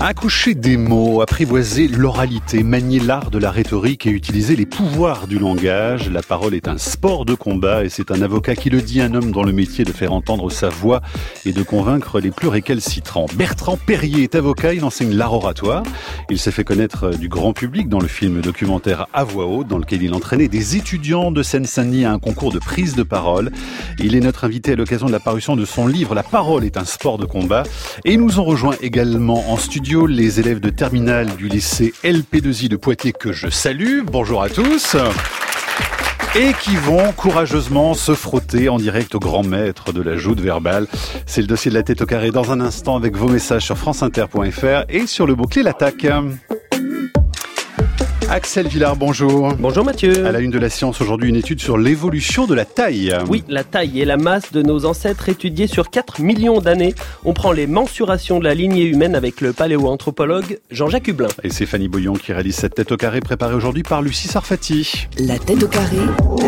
Accoucher des mots, apprivoiser l'oralité, manier l'art de la rhétorique et utiliser les pouvoirs du langage. La parole est un sport de combat et c'est un avocat qui le dit, un homme dont le métier de faire entendre sa voix et de convaincre les plus récalcitrants. Bertrand Perrier est avocat, il enseigne l'art oratoire. Il s'est fait connaître du grand public dans le film documentaire À voix haute, dans lequel il entraînait des étudiants de Seine-Saint-Denis à un concours de prise de parole. Il est notre invité à l'occasion de la parution de son livre La parole est un sport de combat. Et ils nous ont rejoint également en studio les élèves de terminale du lycée LP2I de Poitiers que je salue. Bonjour à tous. Et qui vont courageusement se frotter en direct au grand maître de la joute verbale. C'est le dossier de la tête au carré dans un instant avec vos messages sur franceinter.fr et sur le mot-clé l'attaque. Axel Villard, bonjour. Bonjour Mathieu. À la une de la science aujourd'hui, une étude sur l'évolution de la taille. Oui, la taille et la masse de nos ancêtres étudiés sur 4 millions d'années. On prend les mensurations de la lignée humaine avec le paléoanthropologue Jean-Jacques Hublin. Et c'est Fanny Boyon qui réalise cette tête au carré préparée aujourd'hui par Lucie Sarfati. La tête au carré,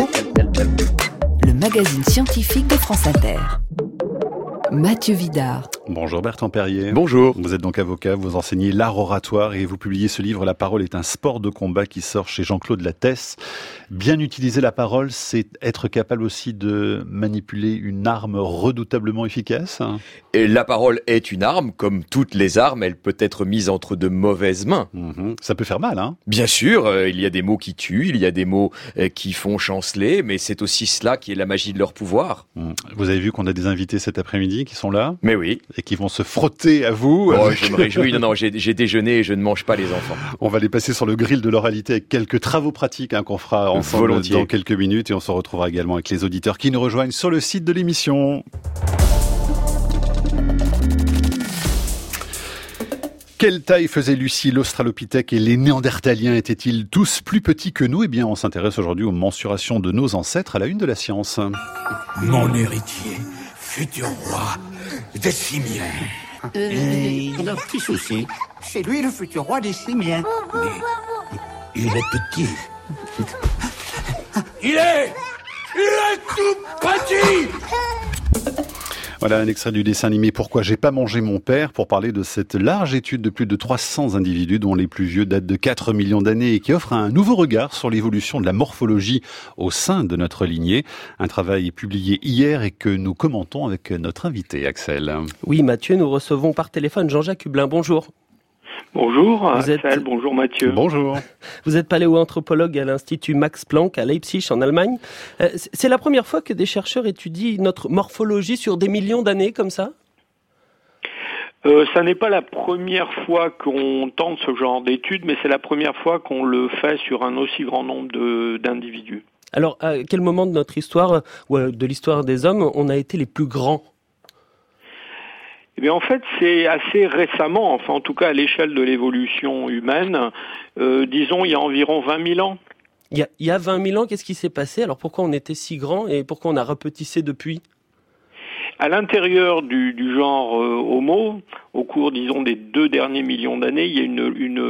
le magazine scientifique de France Inter. Mathieu Vidard. Bonjour Bertrand Perrier. Bonjour. Vous êtes donc avocat, vous enseignez l'art oratoire et vous publiez ce livre La parole est un sport de combat qui sort chez Jean-Claude Lattès. Bien utiliser la parole, c'est être capable aussi de manipuler une arme redoutablement efficace. Et la parole est une arme, comme toutes les armes, elle peut être mise entre de mauvaises mains. Ça peut faire mal, hein ? Bien sûr, il y a des mots qui tuent, il y a des mots qui font chanceler, mais c'est aussi cela qui est la magie de leur pouvoir. Vous avez vu qu'on a des invités cet après-midi qui sont là ? Mais oui. Et qui vont se frotter à vous. Oh, je me réjouis. Non, j'ai déjeuné et je ne mange pas les enfants. On va les passer sur le grill de l'oralité avec quelques travaux pratiques qu'on fera ensemble volontiers dans quelques minutes. Et on se retrouvera également avec les auditeurs qui nous rejoignent sur le site de l'émission. Quelle taille faisait Lucie l'Australopithèque et les Néandertaliens étaient-ils tous plus petits que nous ? Eh bien, on s'intéresse aujourd'hui aux mensurations de nos ancêtres à la une de la science. Mon héritier, futur roi des simiens. Il a un petit souci. C'est lui le futur roi des simiens. Mais il est petit. Il est tout petit. Voilà un extrait du dessin animé Pourquoi j'ai pas mangé mon père pour parler de cette large étude de plus de 300 individus dont les plus vieux datent de 4 millions d'années et qui offre un nouveau regard sur l'évolution de la morphologie au sein de notre lignée. Un travail publié hier et que nous commentons avec notre invité Axel. Oui Mathieu, nous recevons par téléphone Jean-Jacques Hublin. Bonjour. Bonjour Axel, bonjour Mathieu. Bonjour. Vous êtes paléoanthropologue à l'Institut Max Planck à Leipzig en Allemagne. C'est la première fois que des chercheurs étudient notre morphologie sur des millions d'années comme ça ? Ça n'est pas la première fois qu'on tente ce genre d'études, mais c'est la première fois qu'on le fait sur un aussi grand nombre d'individus. Alors, à quel moment de notre histoire, ou de l'histoire des hommes, on a été les plus grands ? Eh bien, en fait, c'est assez récemment, enfin en tout cas à l'échelle de l'évolution humaine, disons il y a environ 20 000 ans. Il y a 20 000 ans, qu'est-ce qui s'est passé ? Alors pourquoi on était si grand et pourquoi on a rapetissé depuis ? À l'intérieur du genre Homo, au cours, disons, des 2 derniers millions d'années, il y a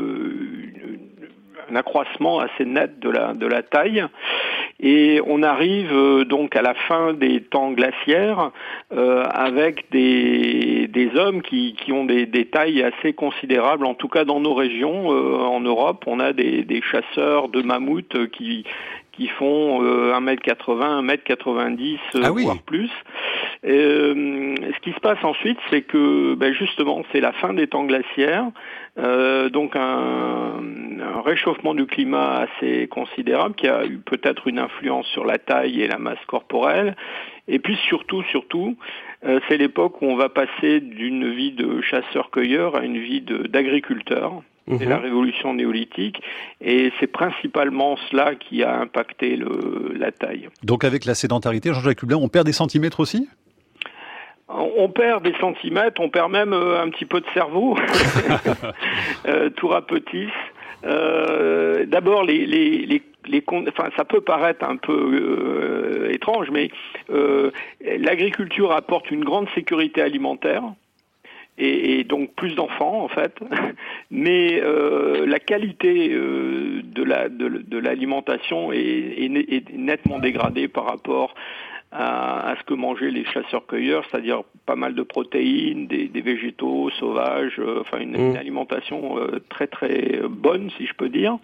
un accroissement assez net de la taille. Et on arrive donc à la fin des temps glaciaires avec des hommes qui ont des tailles assez considérables, en tout cas dans nos régions. En Europe, on a des chasseurs de mammouths qui font 1m80, 1m90, voire plus. Ce qui se passe ensuite, c'est que justement, c'est la fin des temps glaciaires, donc un réchauffement du climat assez considérable qui a eu peut-être une influence sur la taille et la masse corporelle. Et puis surtout, c'est l'époque où on va passer d'une vie de chasseur-cueilleur à une vie d'agriculteur. C'est la révolution néolithique et c'est principalement cela qui a impacté la taille. Donc avec la sédentarité, Jean-Jacques Hublin, on perd des centimètres aussi ? On perd des centimètres, on perd même un petit peu de cerveau. Tout rapetisse. D'abord, ça peut paraître un peu étrange, mais l'agriculture apporte une grande sécurité alimentaire. Et donc plus d'enfants en fait, mais la qualité de l'alimentation est nettement dégradée par rapport à ce que mangeaient les chasseurs-cueilleurs, c'est-à-dire pas mal de protéines, des végétaux sauvages, une alimentation très très bonne, si je peux dire.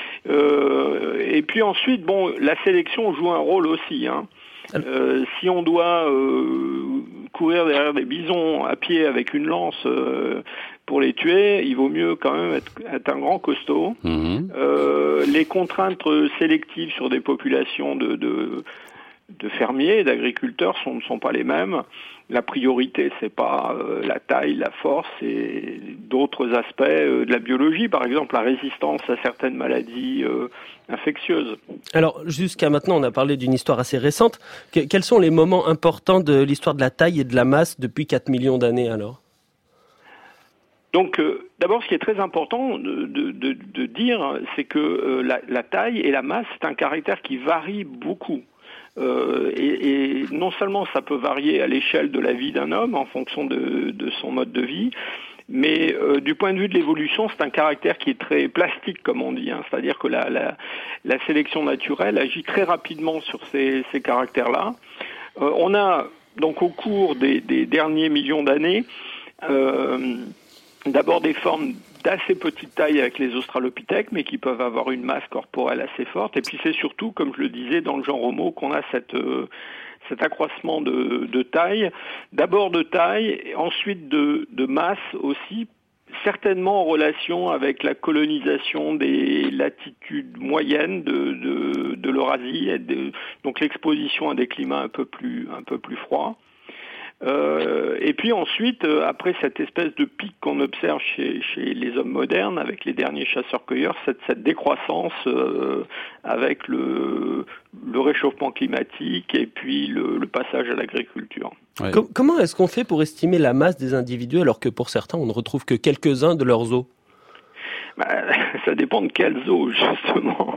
Et puis ensuite, la sélection joue un rôle aussi, hein. Si on doit courir derrière des bisons à pied avec une lance pour les tuer, il vaut mieux quand même être un grand costaud. Les contraintes sélectives sur des populations de fermiers et d'agriculteurs ne sont pas les mêmes. La priorité, c'est pas la taille, la force, et d'autres aspects de la biologie, par exemple la résistance à certaines maladies infectieuses. Alors, jusqu'à maintenant, on a parlé d'une histoire assez récente. Quels sont les moments importants de l'histoire de la taille et de la masse depuis 4 millions d'années, alors ? Donc, d'abord, ce qui est très important de dire, c'est que la taille et la masse, c'est un caractère qui varie beaucoup. Et non seulement ça peut varier à l'échelle de la vie d'un homme en fonction de son mode de vie, mais du point de vue de l'évolution, c'est un caractère qui est très plastique, comme on dit, hein. C'est-à-dire que la sélection naturelle agit très rapidement sur ces caractères-là. On a donc au cours des derniers millions d'années d'abord des formes d'assez petite taille avec les australopithèques, mais qui peuvent avoir une masse corporelle assez forte. Et puis c'est surtout, comme je le disais, dans le genre Homo, qu'on a cet accroissement de taille. D'abord de taille, et ensuite de masse aussi, certainement en relation avec la colonisation des latitudes moyennes de l'Eurasie, et donc l'exposition à des climats un peu plus froids. Et puis ensuite, après cette espèce de pic qu'on observe chez les hommes modernes, avec les derniers chasseurs-cueilleurs, cette décroissance avec le réchauffement climatique et puis le passage à l'agriculture. Ouais. Comment est-ce qu'on fait pour estimer la masse des individus alors que pour certains, on ne retrouve que quelques-uns de leurs os ? Ça dépend de quels os, justement.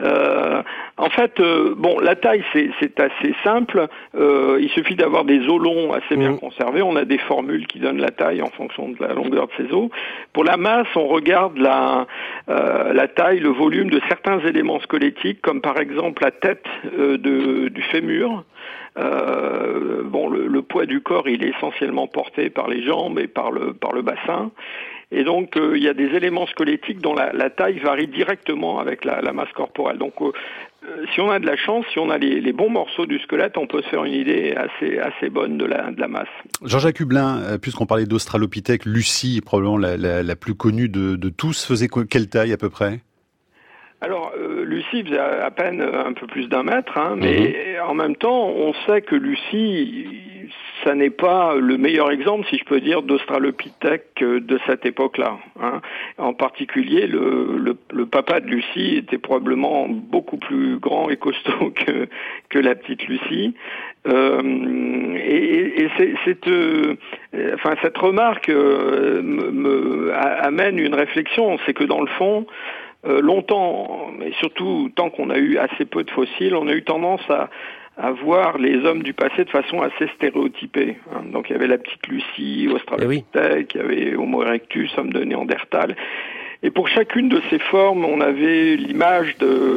En fait, la taille, c'est assez simple. Il suffit d'avoir des os longs assez bien conservés. On a des formules qui donnent la taille en fonction de la longueur de ces os. Pour la masse, on regarde la taille, le volume de certains éléments squelettiques, comme par exemple la tête du fémur. Le poids du corps, il est essentiellement porté par les jambes et par le bassin. Et donc, il y a des éléments squelettiques dont la taille varie directement avec la masse corporelle. Donc, si on a de la chance, si on a les bons morceaux du squelette, on peut se faire une idée assez bonne de la masse. Jean-Jacques Hublin, puisqu'on parlait d'Australopithèque, Lucie, probablement la plus connue de tous, faisait quelle taille à peu près ? Alors, Lucie faisait à peine un peu plus d'1 mètre, hein, mais en même temps, on sait que Lucie, ça n'est pas le meilleur exemple, si je peux dire, d'Australopithèque de cette époque-là, hein. En particulier, le papa de Lucie était probablement beaucoup plus grand et costaud que la petite Lucie. Cette remarque amène une réflexion, c'est que dans le fond, longtemps, mais surtout tant qu'on a eu assez peu de fossiles, on a eu tendance à voir les hommes du passé de façon assez stéréotypée, hein. Donc il y avait la petite Lucie, Australopithèque, il y avait Homo erectus, homme de Néandertal. Et pour chacune de ces formes, on avait l'image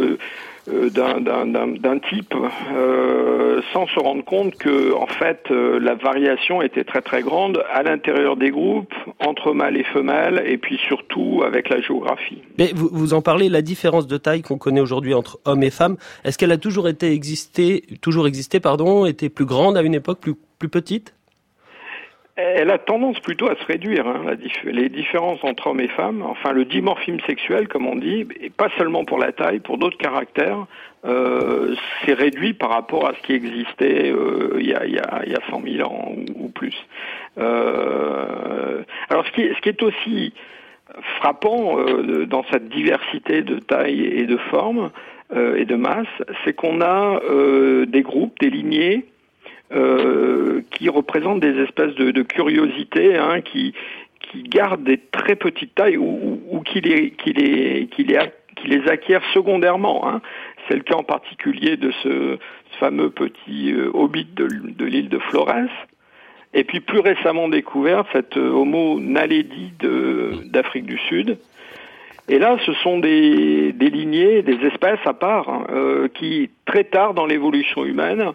d'un type sans se rendre compte que en fait la variation était très très grande à l'intérieur des groupes, entre mâles et femelles, et puis surtout avec la géographie. Mais vous en parlez, la différence de taille qu'on connaît aujourd'hui entre hommes et femmes, est-ce qu'elle a toujours existé, était plus grande à une époque, plus petite ? Elle a tendance plutôt à se réduire, hein, les différences entre hommes et femmes, enfin le dimorphisme sexuel, comme on dit, et pas seulement pour la taille, pour d'autres caractères, c'est réduit par rapport à ce qui existait il y a 100 000 ans ou plus. Alors ce qui est aussi frappant dans cette diversité de taille et de forme et de masse, c'est qu'on a des groupes, des lignées, qui représentent des espèces de curiosités, hein, qui gardent des très petites tailles ou qui les acquièrent secondairement, hein. C'est le cas en particulier de ce fameux petit hobbit de l'île de Flores. Et puis plus récemment découvert, cette Homo naledi d'Afrique du Sud. Et là, ce sont des lignées, des espèces à part, hein, qui, très tard dans l'évolution humaine,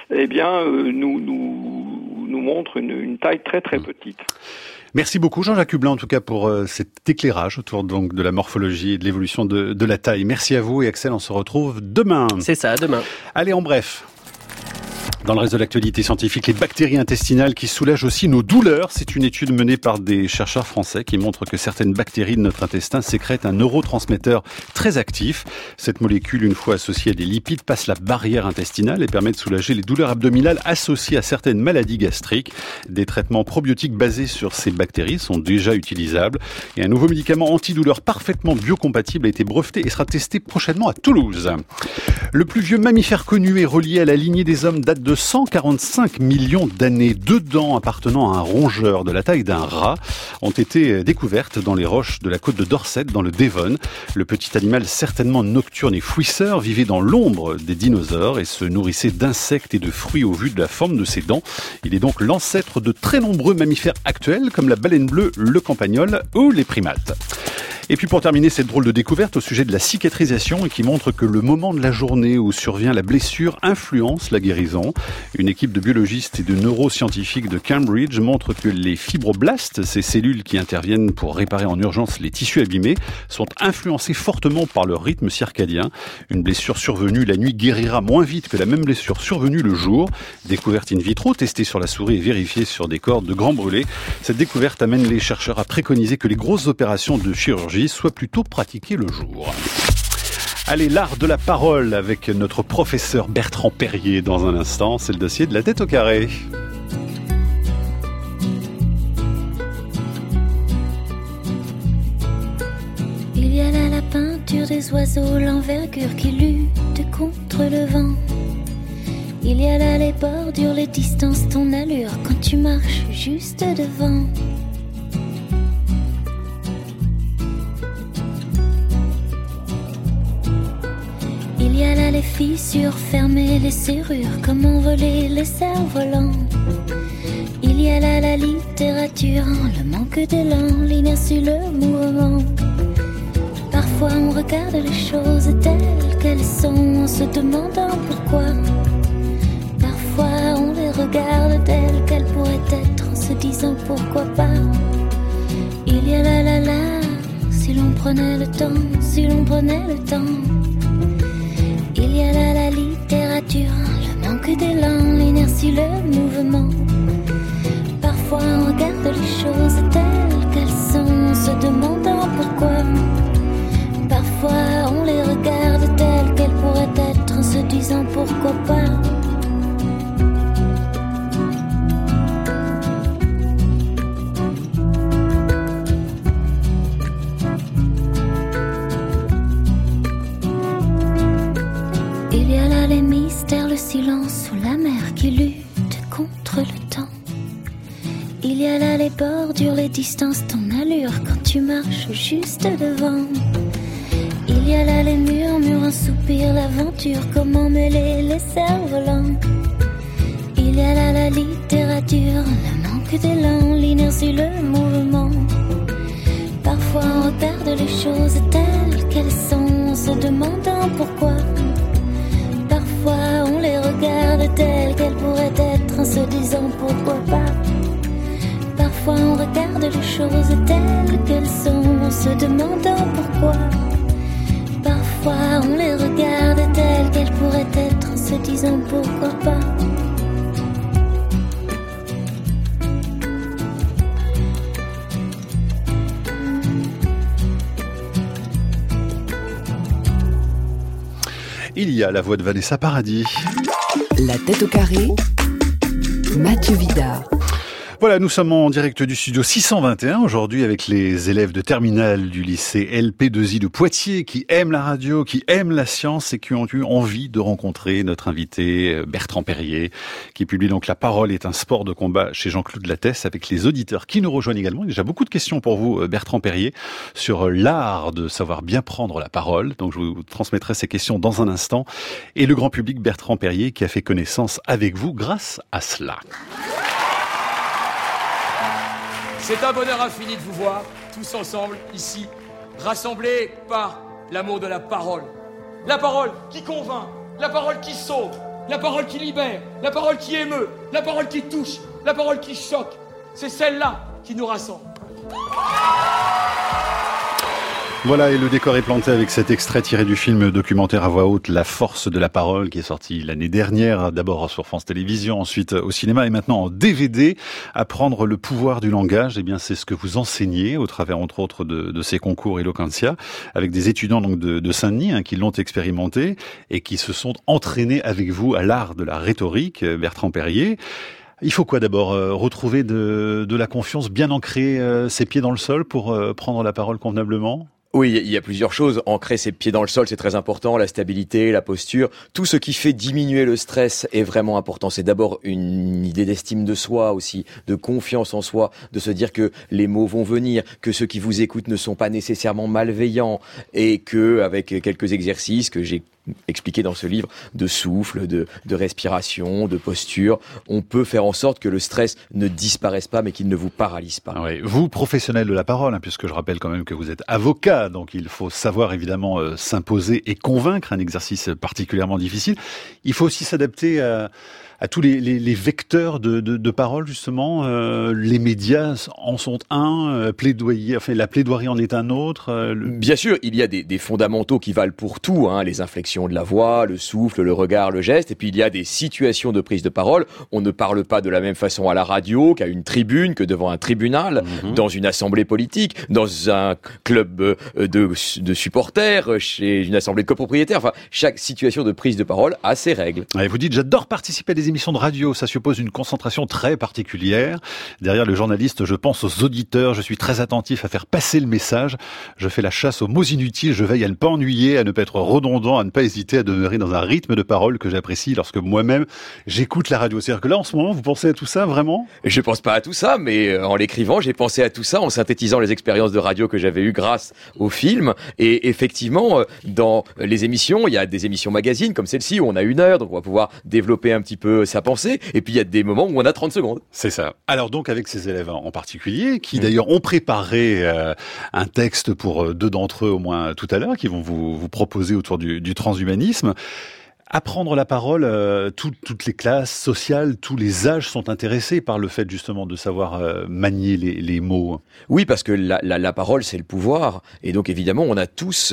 nous montre une taille très très petite. Merci beaucoup Jean-Jacques Hublin en tout cas pour cet éclairage autour donc de la morphologie et de l'évolution de la taille. Merci à vous et Axel, on se retrouve demain. C'est ça, demain. Allez, en bref. Dans le reste de l'actualité scientifique, les bactéries intestinales qui soulagent aussi nos douleurs. C'est une étude menée par des chercheurs français qui montre que certaines bactéries de notre intestin sécrètent un neurotransmetteur très actif. Cette molécule, une fois associée à des lipides, passe la barrière intestinale et permet de soulager les douleurs abdominales associées à certaines maladies gastriques. Des traitements probiotiques basés sur ces bactéries sont déjà utilisables. Et un nouveau médicament antidouleur parfaitement biocompatible a été breveté et sera testé prochainement à Toulouse. Le plus vieux mammifère connu et relié à la lignée des hommes date de 145 millions d'années. 2 dents appartenant à un rongeur de la taille d'un rat ont été découvertes dans les roches de la côte de Dorset, dans le Devon. Le petit animal, certainement nocturne et fouisseur, vivait dans l'ombre des dinosaures et se nourrissait d'insectes et de fruits au vu de la forme de ses dents. Il est donc l'ancêtre de très nombreux mammifères actuels, comme la baleine bleue, le campagnol ou les primates. Et puis pour terminer, cette drôle de découverte au sujet de la cicatrisation et qui montre que le moment de la journée où survient la blessure influence la guérison. Une équipe de biologistes et de neuroscientifiques de Cambridge montre que les fibroblastes, ces cellules qui interviennent pour réparer en urgence les tissus abîmés, sont influencées fortement par leur rythme circadien. Une blessure survenue la nuit guérira moins vite que la même blessure survenue le jour. Découverte in vitro, testée sur la souris et vérifiée sur des corps de grands brûlés. Cette découverte amène les chercheurs à préconiser que les grosses opérations de chirurgie soient plutôt pratiquées le jour. Allez, l'art de la parole avec notre professeur Bertrand Perrier dans un instant. C'est le dossier de la tête au carré. Il y a là la peinture des oiseaux, l'envergure qui lutte contre le vent. Il y a là les bordures, les distances, ton allure quand tu marches juste devant. Il y a là les fissures fermées, les serrures, comment voler les cerfs-volants. Il y a là la littérature, le manque d'élan, l'inertie, le mouvement. Parfois on regarde les choses telles qu'elles sont en se demandant pourquoi. Parfois on les regarde telles qu'elles pourraient être en se disant pourquoi pas. Il y a là, si l'on prenait le temps, si l'on prenait le temps. Il y a là la littérature, le manque d'élan, l'inertie, le mouvement. Parfois on regarde les choses telles qu'elles sont en se demandant pourquoi. Parfois on les regarde telles qu'elles pourraient être en se disant pourquoi pas. Il y a là les mystères, le silence sous la mer qui lutte contre le temps. Il y a là les bordures, les distances, ton allure quand tu marches juste devant. Il y a là les murmures, un soupir, l'aventure, comment mêler les cerfs-volants. Il y a là la littérature, le manque d'élan, l'inertie, le mouvement. Parfois on regarde les choses telles qu'elles sont en se demandant pourquoi. Parfois on les regarde telles qu'elles pourraient être en se disant pourquoi pas. Parfois on regarde les choses telles qu'elles sont en se demandant pourquoi. Parfois on les regarde telles qu'elles pourraient être en se disant pourquoi pas. Il y a la voix de Vanessa Paradis. La tête au carré, Mathieu Vidard. Voilà, nous sommes en direct du studio 621 aujourd'hui avec les élèves de terminale du lycée LP2I de Poitiers qui aiment la radio, qui aiment la science et qui ont eu envie de rencontrer notre invité Bertrand Perrier qui publie donc La parole est un sport de combat chez Jean-Claude Lattès avec les auditeurs qui nous rejoignent également. Il y a déjà beaucoup de questions pour vous Bertrand Perrier sur l'art de savoir bien prendre la parole. Donc je vous transmettrai ces questions dans un instant et le grand public Bertrand Perrier qui a fait connaissance avec vous grâce à cela. C'est un bonheur infini de vous voir, tous ensemble, ici, rassemblés par l'amour de la parole. La parole qui convainc, la parole qui sauve, la parole qui libère, la parole qui émeut, la parole qui touche, la parole qui choque. C'est celle-là qui nous rassemble. Voilà, et le décor est planté avec cet extrait tiré du film documentaire à voix haute La force de la parole, qui est sorti l'année dernière, d'abord sur France Télévisions, ensuite au cinéma et maintenant en DVD. Apprendre le pouvoir du langage, eh bien c'est ce que vous enseignez au travers entre autres de ces concours Eloquentia, avec des étudiants donc de Saint-Denis qui l'ont expérimenté et qui se sont entraînés avec vous à l'art de la rhétorique, Bertrand Perrier. Il faut quoi d'abord? Retrouver de la confiance, bien ancrer ses pieds dans le sol pour prendre la parole convenablement? Oui, il y a plusieurs choses. Ancrer ses pieds dans le sol, c'est très important. La stabilité, la posture, tout ce qui fait diminuer le stress est vraiment important. C'est d'abord une idée d'estime de soi aussi, de confiance en soi, de se dire que les mots vont venir, que ceux qui vous écoutent ne sont pas nécessairement malveillants et que, avec quelques exercices que j'ai expliqué dans ce livre, de souffle, de respiration, de posture, on peut faire en sorte que le stress ne disparaisse pas, mais qu'il ne vous paralyse pas. Oui. Vous, professionnel de la parole, puisque je rappelle quand même que vous êtes avocat, donc il faut savoir évidemment s'imposer et convaincre, un exercice particulièrement difficile. Il faut aussi s'adapter à tous les vecteurs de parole, justement. Les médias en sont un, plaidoyer, enfin la plaidoirie en est un autre. Bien sûr, il y a des fondamentaux qui valent pour tout, les inflexions de la voix, le souffle, le regard, le geste, et puis il y a des situations de prise de parole. On ne parle pas de la même façon à la radio qu'à une tribune, que devant un tribunal, dans une assemblée politique, dans un club de supporters, chez une assemblée de copropriétaires. Enfin, chaque situation de prise de parole a ses règles. Ouais, vous dites, j'adore participer à des émissions de radio, ça suppose une concentration très particulière. Derrière le journaliste, je pense aux auditeurs, je suis très attentif à faire passer le message, je fais la chasse aux mots inutiles, je veille à ne pas ennuyer, à ne pas être redondant, à ne pas hésiter à demeurer dans un rythme de parole que j'apprécie lorsque moi-même j'écoute la radio. C'est-à-dire que là, en ce moment, vous pensez à tout ça, vraiment? Je pense pas à tout ça, mais en l'écrivant, j'ai pensé à tout ça, en synthétisant les expériences de radio que j'avais eues grâce au film. Et effectivement, dans les émissions, il y a des émissions magazines comme celle-ci où on a 1 heure, donc on va pouvoir développer un petit peu sa pensée. Et puis il y a des moments où on a 30 secondes. C'est ça. Alors donc avec ces élèves en particulier, qui d'ailleurs ont préparé un texte pour 2 d'entre eux au moins tout à l'heure, qui vont vous proposer autour du transhumanisme. Apprendre la parole, toutes les classes sociales, tous les âges sont intéressés par le fait justement de savoir manier les mots. Oui, parce que la parole, c'est le pouvoir. Et donc évidemment, on a tous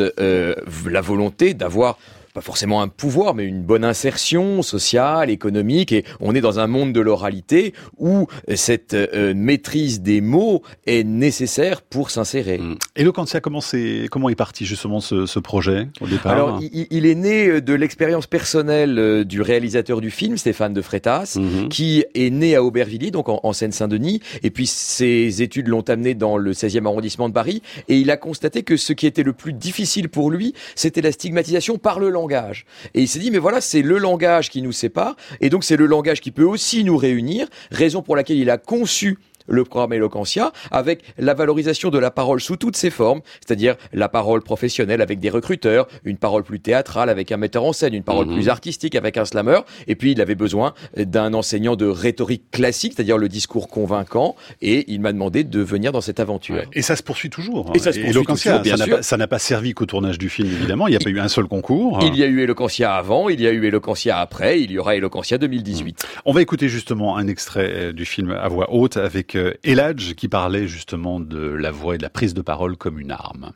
la volonté d'avoir pas forcément un pouvoir, mais une bonne insertion sociale, économique, et on est dans un monde de l'oralité où cette maîtrise des mots est nécessaire pour s'insérer. Eloquentia, comment est parti justement ce projet au départ? Alors, il est né de l'expérience personnelle du réalisateur du film, Stéphane de Freitas, qui est né à Aubervilliers, donc en Seine-Saint-Denis, et puis ses études l'ont amené dans le 16e arrondissement de Paris, et il a constaté que ce qui était le plus difficile pour lui, c'était la stigmatisation par le langage. Et il s'est dit, mais voilà, c'est le langage qui nous sépare, et donc c'est le langage qui peut aussi nous réunir, raison pour laquelle il a conçu le programme Eloquentia, avec la valorisation de la parole sous toutes ses formes, c'est-à-dire la parole professionnelle avec des recruteurs, une parole plus théâtrale avec un metteur en scène, une parole plus artistique avec un slammer, et puis il avait besoin d'un enseignant de rhétorique classique, c'est-à-dire le discours convaincant, et il m'a demandé de venir dans cette aventure. Ouais. Et ça se poursuit toujours. Et ça se poursuit Eloquentia, toujours, bien sûr. Ça n'a pas servi qu'au tournage du film, évidemment, il n'y a pas eu un seul concours. Il y a eu Eloquentia avant, il y a eu Eloquentia après, il y aura Eloquentia 2018. On va écouter justement un extrait du film à voix haute avec Eladj qui parlait justement de la voix et de la prise de parole comme une arme.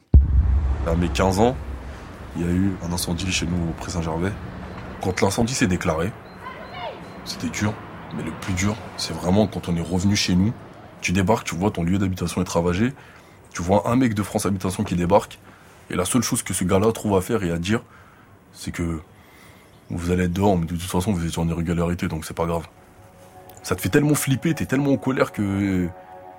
À mes 15 ans, il y a eu un incendie chez nous au Pré Saint-Gervais. Quand l'incendie s'est déclaré, c'était dur, mais le plus dur, c'est vraiment quand on est revenu chez nous. Tu débarques, tu vois ton lieu d'habitation est ravagé, tu vois un mec de France Habitation qui débarque, et la seule chose que ce gars-là trouve à faire et à dire, c'est que vous allez être dehors, mais de toute façon vous êtes en irrégularité, donc c'est pas grave. Ça te fait tellement flipper, t'es tellement en colère que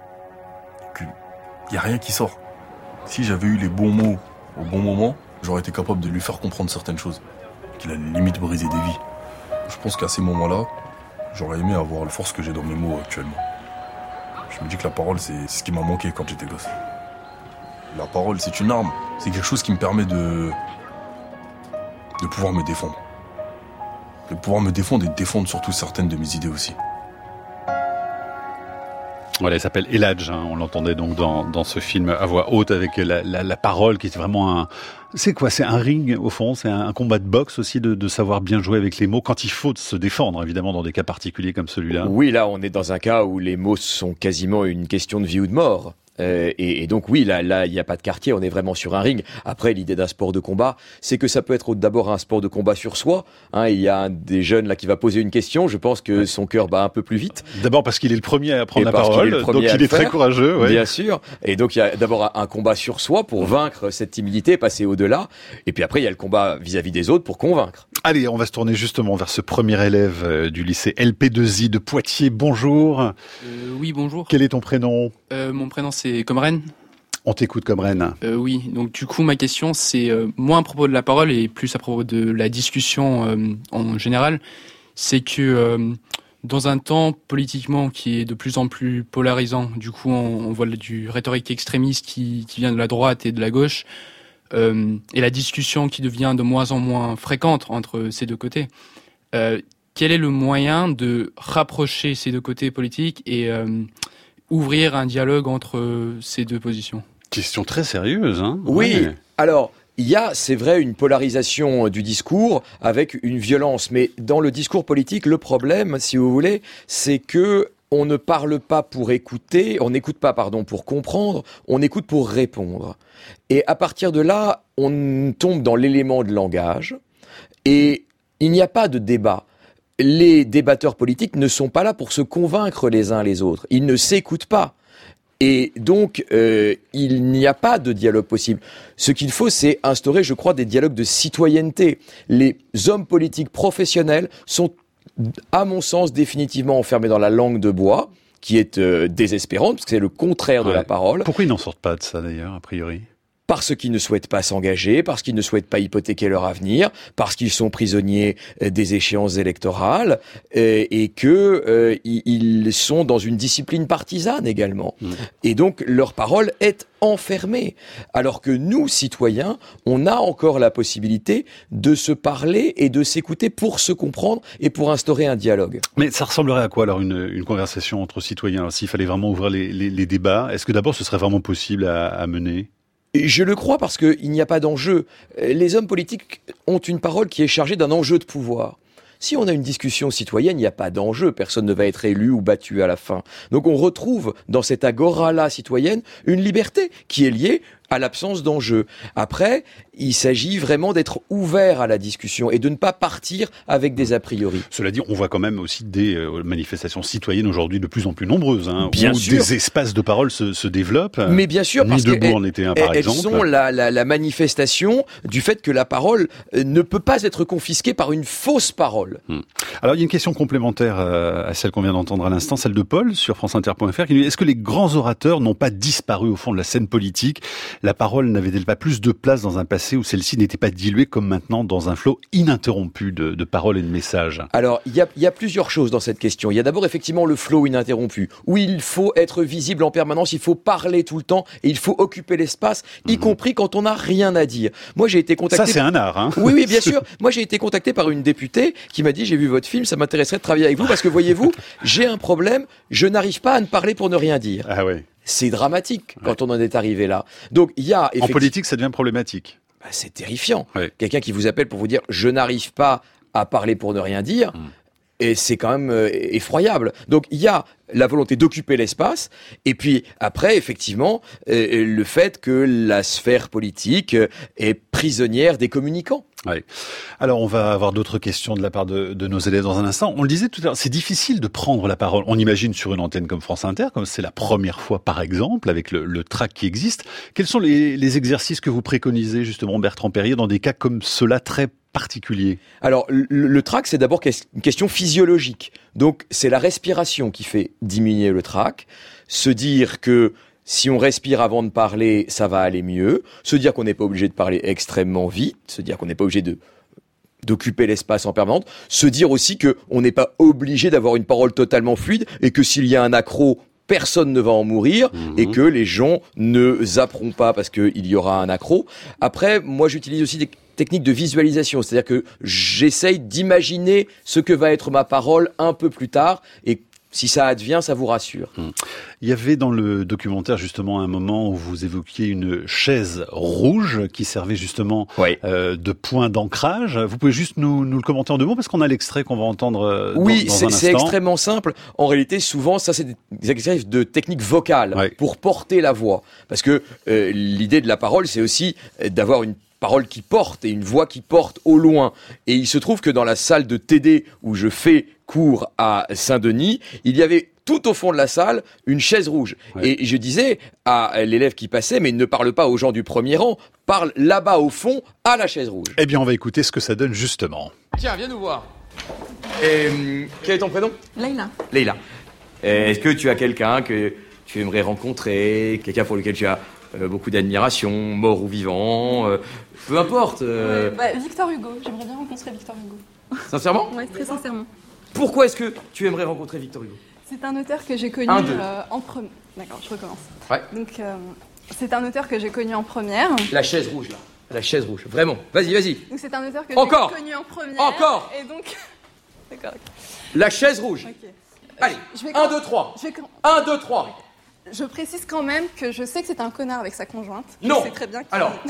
y a rien qui sort. Si j'avais eu les bons mots au bon moment, j'aurais été capable de lui faire comprendre certaines choses, qu'il allait limite briser des vies. Je pense qu'à ces moments-là, j'aurais aimé avoir la force que j'ai dans mes mots actuellement. Je me dis que la parole, c'est ce qui m'a manqué quand j'étais gosse. La parole, c'est une arme. C'est quelque chose qui me permet de pouvoir me défendre. De pouvoir me défendre et de défendre surtout certaines de mes idées aussi. Voilà, il s'appelle Eladj, on l'entendait donc dans ce film à voix haute avec la parole qui est vraiment c'est quoi? C'est un ring au fond, c'est un combat de boxe aussi de savoir bien jouer avec les mots quand il faut se défendre, évidemment, dans des cas particuliers comme celui-là. Oui, là on est dans un cas où les mots sont quasiment une question de vie ou de mort. Et donc oui, là, il n'y a pas de quartier, on est vraiment sur un ring. Après, l'idée d'un sport de combat, c'est que ça peut être d'abord un sport de combat sur soi. Il y a un des jeunes là qui va poser une question. Je pense que son cœur bat un peu plus vite. D'abord parce qu'il est le premier à prendre la parole, donc il est très courageux. Ouais. Bien sûr. Et donc il y a d'abord un combat sur soi pour vaincre cette timidité, passer au-delà. Et puis après, il y a le combat vis-à-vis des autres pour convaincre. Allez, on va se tourner justement vers ce premier élève du lycée LP2I de Poitiers. Bonjour. Oui, bonjour. Quel est ton prénom? Mon prénom c'est Comren. On t'écoute, Comren. Oui, donc du coup ma question c'est moins à propos de la parole et plus à propos de la discussion en général. C'est que dans un temps politiquement qui est de plus en plus polarisant, du coup on voit du rhétorique extrémiste qui vient de la droite et de la gauche. Et la discussion qui devient de moins en moins fréquente entre ces deux côtés. Quel est le moyen de rapprocher ces deux côtés politiques et ouvrir un dialogue entre ces deux positions? Question très sérieuse, hein? Oui, ouais. Alors... Il y a, c'est vrai, une polarisation du discours avec une violence. Mais dans le discours politique, le problème, si vous voulez, c'est que on ne parle pas pour écouter, on n'écoute pas, pour comprendre, on écoute pour répondre. Et à partir de là, on tombe dans l'élément de langage et il n'y a pas de débat. Les débatteurs politiques ne sont pas là pour se convaincre les uns les autres. Ils ne s'écoutent pas. Et donc, il n'y a pas de dialogue possible. Ce qu'il faut, c'est instaurer, je crois, des dialogues de citoyenneté. Les hommes politiques professionnels sont, à mon sens, définitivement enfermés dans la langue de bois, qui est désespérante, parce que c'est le contraire de la parole. Pourquoi ils n'en sortent pas de ça, d'ailleurs, a priori ? Parce qu'ils ne souhaitent pas s'engager, parce qu'ils ne souhaitent pas hypothéquer leur avenir, parce qu'ils sont prisonniers des échéances électorales et que ils sont dans une discipline partisane également. Et donc leur parole est enfermée. Alors que nous, citoyens, on a encore la possibilité de se parler et de s'écouter pour se comprendre et pour instaurer un dialogue. Mais ça ressemblerait à quoi alors une conversation entre citoyens? Alors, s'il fallait vraiment ouvrir les débats, est-ce que d'abord ce serait vraiment possible à mener? Je le crois parce qu'il n'y a pas d'enjeu. Les hommes politiques ont une parole qui est chargée d'un enjeu de pouvoir. Si on a une discussion citoyenne, il n'y a pas d'enjeu. Personne ne va être élu ou battu à la fin. Donc on retrouve dans cette agora-là citoyenne une liberté qui est liée à l'absence d'enjeu. Après, il s'agit vraiment d'être ouvert à la discussion et de ne pas partir avec des a priori. Cela dit, on voit quand même aussi des manifestations citoyennes aujourd'hui de plus en plus nombreuses, bien où sûr. Des espaces de parole se développent. Mais bien sûr, parce qu'elles en était un, par exemple. Elles sont la manifestation du fait que la parole ne peut pas être confisquée par une fausse parole. Alors, il y a une question complémentaire à celle qu'on vient d'entendre à l'instant, celle de Paul sur franceinter.fr qui nous dit: est-ce que les grands orateurs n'ont pas disparu au fond de la scène politique? La parole n'avait-elle pas plus de place dans un passé où celle-ci n'était pas diluée comme maintenant dans un flot ininterrompu de paroles et de messages? Alors, il y a plusieurs choses dans cette question. Il y a d'abord effectivement le flot ininterrompu, où il faut être visible en permanence, il faut parler tout le temps et il faut occuper l'espace, y compris quand on n'a rien à dire. Moi, j'ai été contacté... Ça, c'est un art, hein? Oui, bien sûr. Moi, j'ai été contacté par une députée qui m'a dit: j'ai vu votre film, ça m'intéresserait de travailler avec vous parce que voyez-vous, j'ai un problème, je n'arrive pas à ne parler pour ne rien dire. Ah ouais. C'est dramatique quand on en est arrivé là. Donc il y a en politique, ça devient problématique. C'est terrifiant. Ouais. Quelqu'un qui vous appelle pour vous dire: je n'arrive pas à parler pour ne rien dire, et c'est quand même effroyable. Donc il y a la volonté d'occuper l'espace, et puis après, effectivement, le fait que la sphère politique est prisonnière des communicants. Ouais. Alors, on va avoir d'autres questions de la part de nos élèves dans un instant. On le disait tout à l'heure, c'est difficile de prendre la parole. On imagine sur une antenne comme France Inter, comme c'est la première fois par exemple, avec le track qui existe. Quels sont les exercices que vous préconisez justement, Bertrand Perrier, dans des cas comme cela très particuliers? Alors, le trac, c'est d'abord une question physiologique. Donc, c'est la respiration qui fait diminuer le trac. Se dire que si on respire avant de parler, ça va aller mieux. Se dire qu'on n'est pas obligé de parler extrêmement vite. Se dire qu'on n'est pas obligé d'occuper l'espace en permanence. Se dire aussi qu'on n'est pas obligé d'avoir une parole totalement fluide et que s'il y a un accroc, personne ne va en mourir et que les gens ne zapperont pas parce qu'il y aura un accroc. Après, moi, j'utilise aussi des techniques de visualisation. C'est-à-dire que j'essaye d'imaginer ce que va être ma parole un peu plus tard et si ça advient, ça vous rassure. Il y avait dans le documentaire justement un moment où vous évoquiez une chaise rouge qui servait justement de point d'ancrage. Vous pouvez juste nous le commenter en 2 mots parce qu'on a l'extrait qu'on va entendre dans un instant. C'est extrêmement simple. En réalité, souvent, ça c'est des exercices de technique vocale pour porter la voix. Parce que l'idée de la parole, c'est aussi d'avoir une parole qui porte et une voix qui porte au loin. Et il se trouve que dans la salle de TD où je fais cours à Saint-Denis, il y avait tout au fond de la salle une chaise rouge. Et je disais à l'élève qui passait, mais ne parle pas aux gens du premier rang, parle là-bas au fond à la chaise rouge. Eh bien, on va écouter ce que ça donne justement. Tiens, viens nous voir. Quel est ton prénom ? Leïla. Leïla. Est-ce que tu as quelqu'un que tu aimerais rencontrer, quelqu'un pour lequel tu as beaucoup d'admiration, mort ou vivant, peu importe. Victor Hugo, j'aimerais bien rencontrer Victor Hugo. Sincèrement ? Ouais, très sincèrement. Pourquoi est-ce que tu aimerais rencontrer Victor Hugo ? C'est un auteur que j'ai connu en première. D'accord, je recommence. Ouais. Donc, c'est un auteur que j'ai connu en première. La chaise rouge, là. La chaise rouge, vraiment. Vas-y. Donc, c'est un auteur que j'ai connu en première. Encore. Et donc... D'accord. La chaise rouge. Ok. Allez, 1, 2, 3. 1, 2, 3. Je précise quand même que je sais que c'est un connard avec sa conjointe. Non. Je sais très bien qu'il... Alors,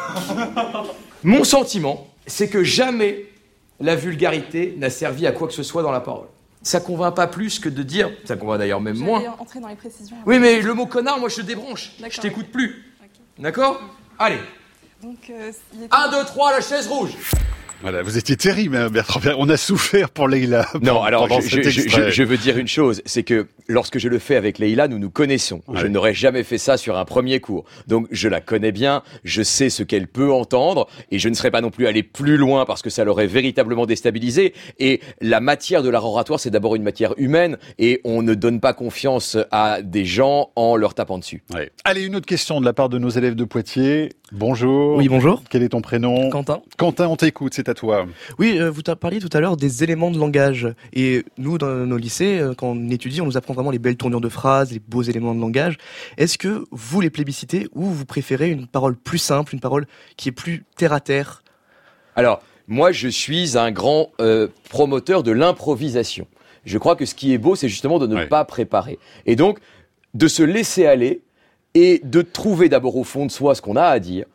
mon sentiment, c'est que jamais la vulgarité n'a servi à quoi que ce soit dans la parole. Ça convainc pas plus que de dire... Ça convainc d'ailleurs même moins. Je vais entrer dans les précisions. Oui, mais le mot connard, moi, je débranche. D'accord. Je t'écoute plus. Okay. D'accord ? Allez. Donc, 1, 2, 3, la chaise rouge. Voilà, vous étiez terrible, Bertrand Perrier. On a souffert pour Leïla. Non, alors je veux dire une chose, c'est que lorsque je le fais avec Leïla, nous nous connaissons. Ouais. Je n'aurais jamais fait ça sur un premier cours. Donc je la connais bien, je sais ce qu'elle peut entendre, et je ne serais pas non plus allé plus loin parce que ça l'aurait véritablement déstabilisé. Et la matière de l'art oratoire, c'est d'abord une matière humaine, et on ne donne pas confiance à des gens en leur tapant dessus. Ouais. Allez, une autre question de la part de nos élèves de Poitiers. Bonjour. Oui, bonjour. Quel est ton prénom ? Quentin. Quentin, on t'écoute, c'est à toi. Oui, vous parliez tout à l'heure des éléments de langage. Et nous, dans nos lycées, quand on étudie, on nous apprend vraiment les belles tournures de phrases, les beaux éléments de langage. Est-ce que vous les plébiscitez ou vous préférez une parole plus simple, une parole qui est plus terre à terre ? Alors, moi, je suis un grand promoteur de l'improvisation. Je crois que ce qui est beau, c'est justement de ne pas préparer. Et donc, de se laisser aller et de trouver d'abord au fond de soi ce qu'on a à dire.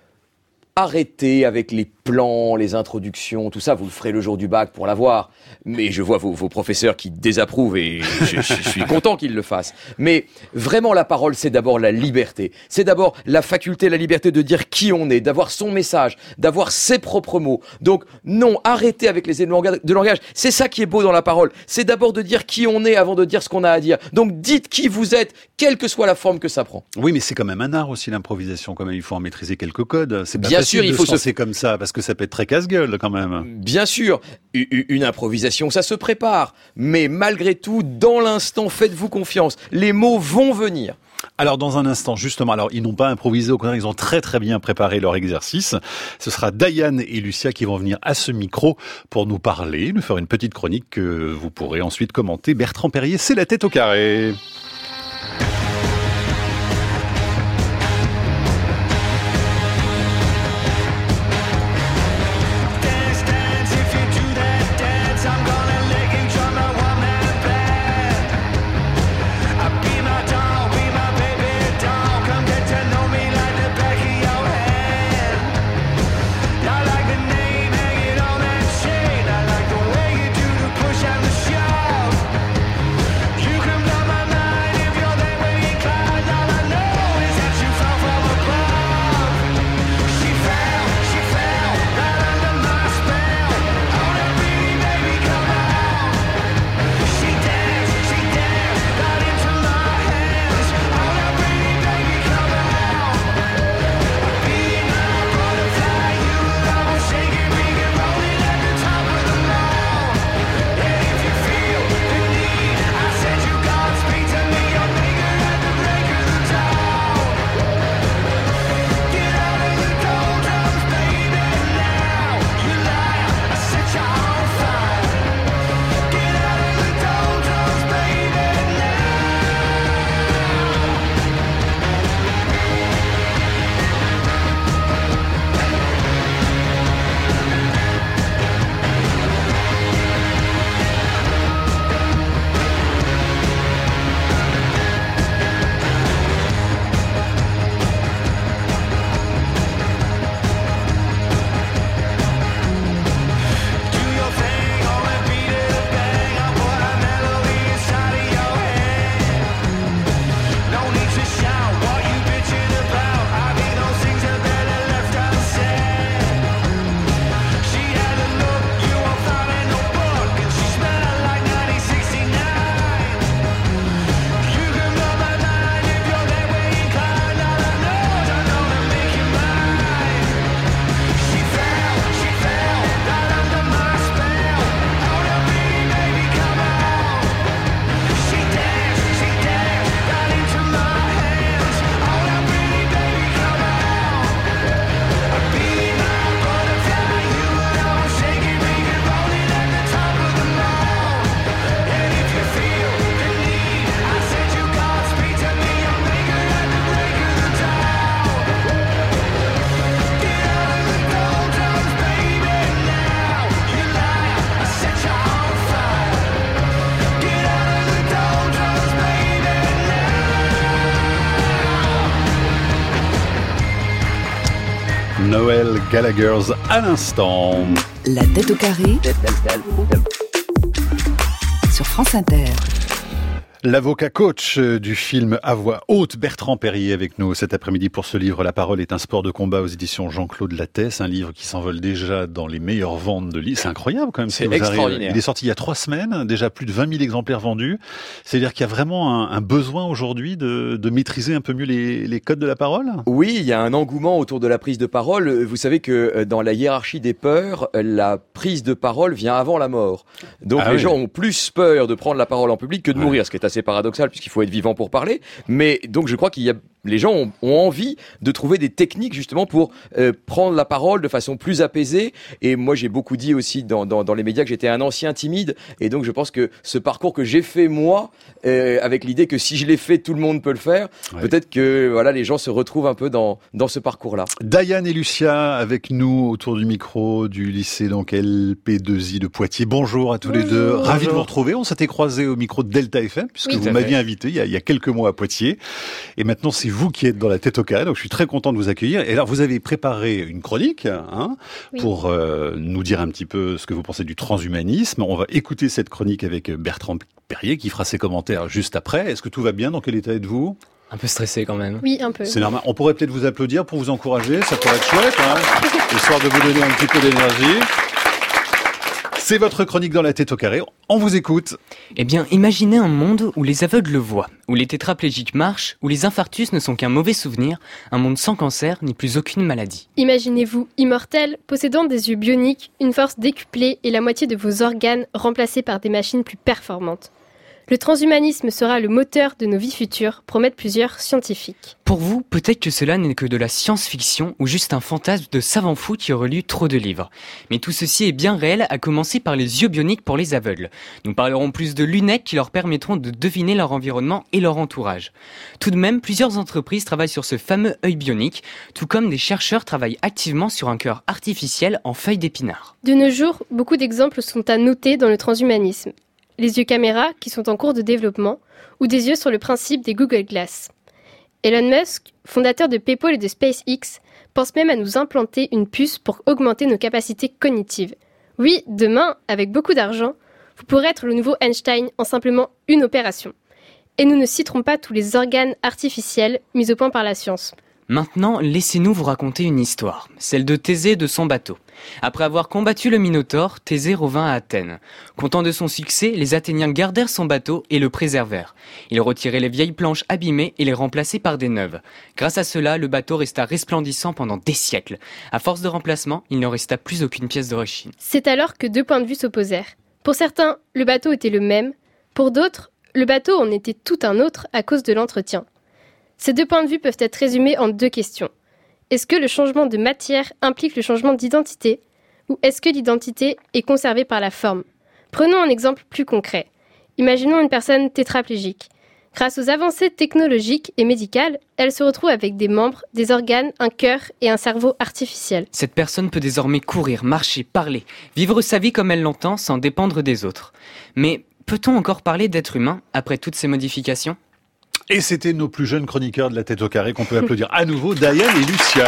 Arrêtez avec les plans, les introductions, tout ça, vous le ferez le jour du bac pour l'avoir. Mais je vois vos professeurs qui désapprouvent et je suis content qu'ils le fassent. Mais vraiment, la parole, c'est d'abord la liberté. C'est d'abord la faculté, la liberté de dire qui on est, d'avoir son message, d'avoir ses propres mots. Donc non, arrêtez avec les éléments de langage. C'est ça qui est beau dans la parole. C'est d'abord de dire qui on est avant de dire ce qu'on a à dire. Donc dites qui vous êtes, quelle que soit la forme que ça prend. Oui, mais c'est quand même un art aussi, l'improvisation. Quand même, il faut en maîtriser quelques codes. C'est pas bien facile sûr, il faut se comme ça, parce que ça peut être très casse-gueule quand même. Bien sûr, une improvisation, ça se prépare. Mais malgré tout, dans l'instant, faites-vous confiance. Les mots vont venir. Alors dans un instant, justement, alors ils n'ont pas improvisé, au contraire, ils ont très très bien préparé leur exercice. Ce sera Diane et Lucia qui vont venir à ce micro pour nous parler, nous faire une petite chronique que vous pourrez ensuite commenter. Bertrand Perrier, c'est la tête au carré. Noel Gallagher's à l'instant. La tête au carré sur France Inter. L'avocat coach du film À voix haute, Bertrand Perrier, avec nous cet après-midi pour ce livre. La parole est un sport de combat aux éditions Jean-Claude Lattès, un livre qui s'envole déjà dans les meilleures ventes de livres. C'est incroyable quand même. C'est extraordinaire. Il est sorti il y a 3 semaines, déjà plus de 20 000 exemplaires vendus. C'est-à-dire qu'il y a vraiment un besoin aujourd'hui de maîtriser un peu mieux les codes de la parole. Oui, il y a un engouement autour de la prise de parole. Vous savez que dans la hiérarchie des peurs, la prise de parole vient avant la mort. Donc les gens ont plus peur de prendre la parole en public que de mourir, ce qui est assez paradoxal puisqu'il faut être vivant pour parler. Mais donc je crois les gens ont envie de trouver des techniques justement pour prendre la parole de façon plus apaisée. Et moi, j'ai beaucoup dit aussi dans les médias que j'étais un ancien timide. Et donc, je pense que ce parcours que j'ai fait moi, avec l'idée que si je l'ai fait, tout le monde peut le faire. Ouais. Peut-être que voilà, les gens se retrouvent un peu dans ce parcours-là. Diane et Lucia avec nous autour du micro du lycée donc LP2I de Poitiers. Bonjour à tous les deux. Ravi de vous retrouver. On s'était croisés au micro de Delta FM puisque vous m'aviez invité il y a quelques mois à Poitiers. Et maintenant, c'est vous qui êtes dans la tête au carré, donc je suis très content de vous accueillir. Et alors, vous avez préparé une chronique pour nous dire un petit peu ce que vous pensez du transhumanisme. On va écouter cette chronique avec Bertrand Perrier qui fera ses commentaires juste après. Est-ce que tout va bien? Dans quel état êtes-vous? Un peu stressé quand même. Oui, un peu. C'est normal. On pourrait peut-être vous applaudir pour vous encourager. Ça pourrait être chouette, histoire de vous donner un petit peu d'énergie. C'est votre chronique dans la tête au carré. On vous écoute. Eh bien, imaginez un monde où les aveugles voient, où les tétraplégiques marchent, où les infarctus ne sont qu'un mauvais souvenir, un monde sans cancer ni plus aucune maladie. Imaginez-vous immortel, possédant des yeux bioniques, une force décuplée et la moitié de vos organes remplacés par des machines plus performantes. Le transhumanisme sera le moteur de nos vies futures, promettent plusieurs scientifiques. Pour vous, peut-être que cela n'est que de la science-fiction ou juste un fantasme de savants fous qui auraient lu trop de livres. Mais tout ceci est bien réel, à commencer par les yeux bioniques pour les aveugles. Nous parlerons plus de lunettes qui leur permettront de deviner leur environnement et leur entourage. Tout de même, plusieurs entreprises travaillent sur ce fameux œil bionique, tout comme des chercheurs travaillent activement sur un cœur artificiel en feuilles d'épinard. De nos jours, beaucoup d'exemples sont à noter dans le transhumanisme. Les yeux caméra qui sont en cours de développement, ou des yeux sur le principe des Google Glass. Elon Musk, fondateur de PayPal et de SpaceX, pense même à nous implanter une puce pour augmenter nos capacités cognitives. Oui, demain, avec beaucoup d'argent, vous pourrez être le nouveau Einstein en simplement une opération. Et nous ne citerons pas tous les organes artificiels mis au point par la science. Maintenant, laissez-nous vous raconter une histoire, celle de Thésée et de son bateau. Après avoir combattu le Minotaure, Thésée revint à Athènes. Content de son succès, les Athéniens gardèrent son bateau et le préservèrent. Ils retiraient les vieilles planches abîmées et les remplaçaient par des neuves. Grâce à cela, le bateau resta resplendissant pendant des siècles. À force de remplacement, il ne resta plus aucune pièce d'origine. C'est alors que 2 points de vue s'opposèrent. Pour certains, le bateau était le même. Pour d'autres, le bateau en était tout un autre à cause de l'entretien. Ces 2 points de vue peuvent être résumés en 2 questions. Est-ce que le changement de matière implique le changement d'identité? Ou est-ce que l'identité est conservée par la forme? Prenons un exemple plus concret. Imaginons une personne tétraplégique. Grâce aux avancées technologiques et médicales, elle se retrouve avec des membres, des organes, un cœur et un cerveau artificiel. Cette personne peut désormais courir, marcher, parler, vivre sa vie comme elle l'entend sans dépendre des autres. Mais peut-on encore parler d'être humain après toutes ces modifications ? Et c'était nos plus jeunes chroniqueurs de la tête au carré qu'on peut applaudir à nouveau, Diane et Lucia.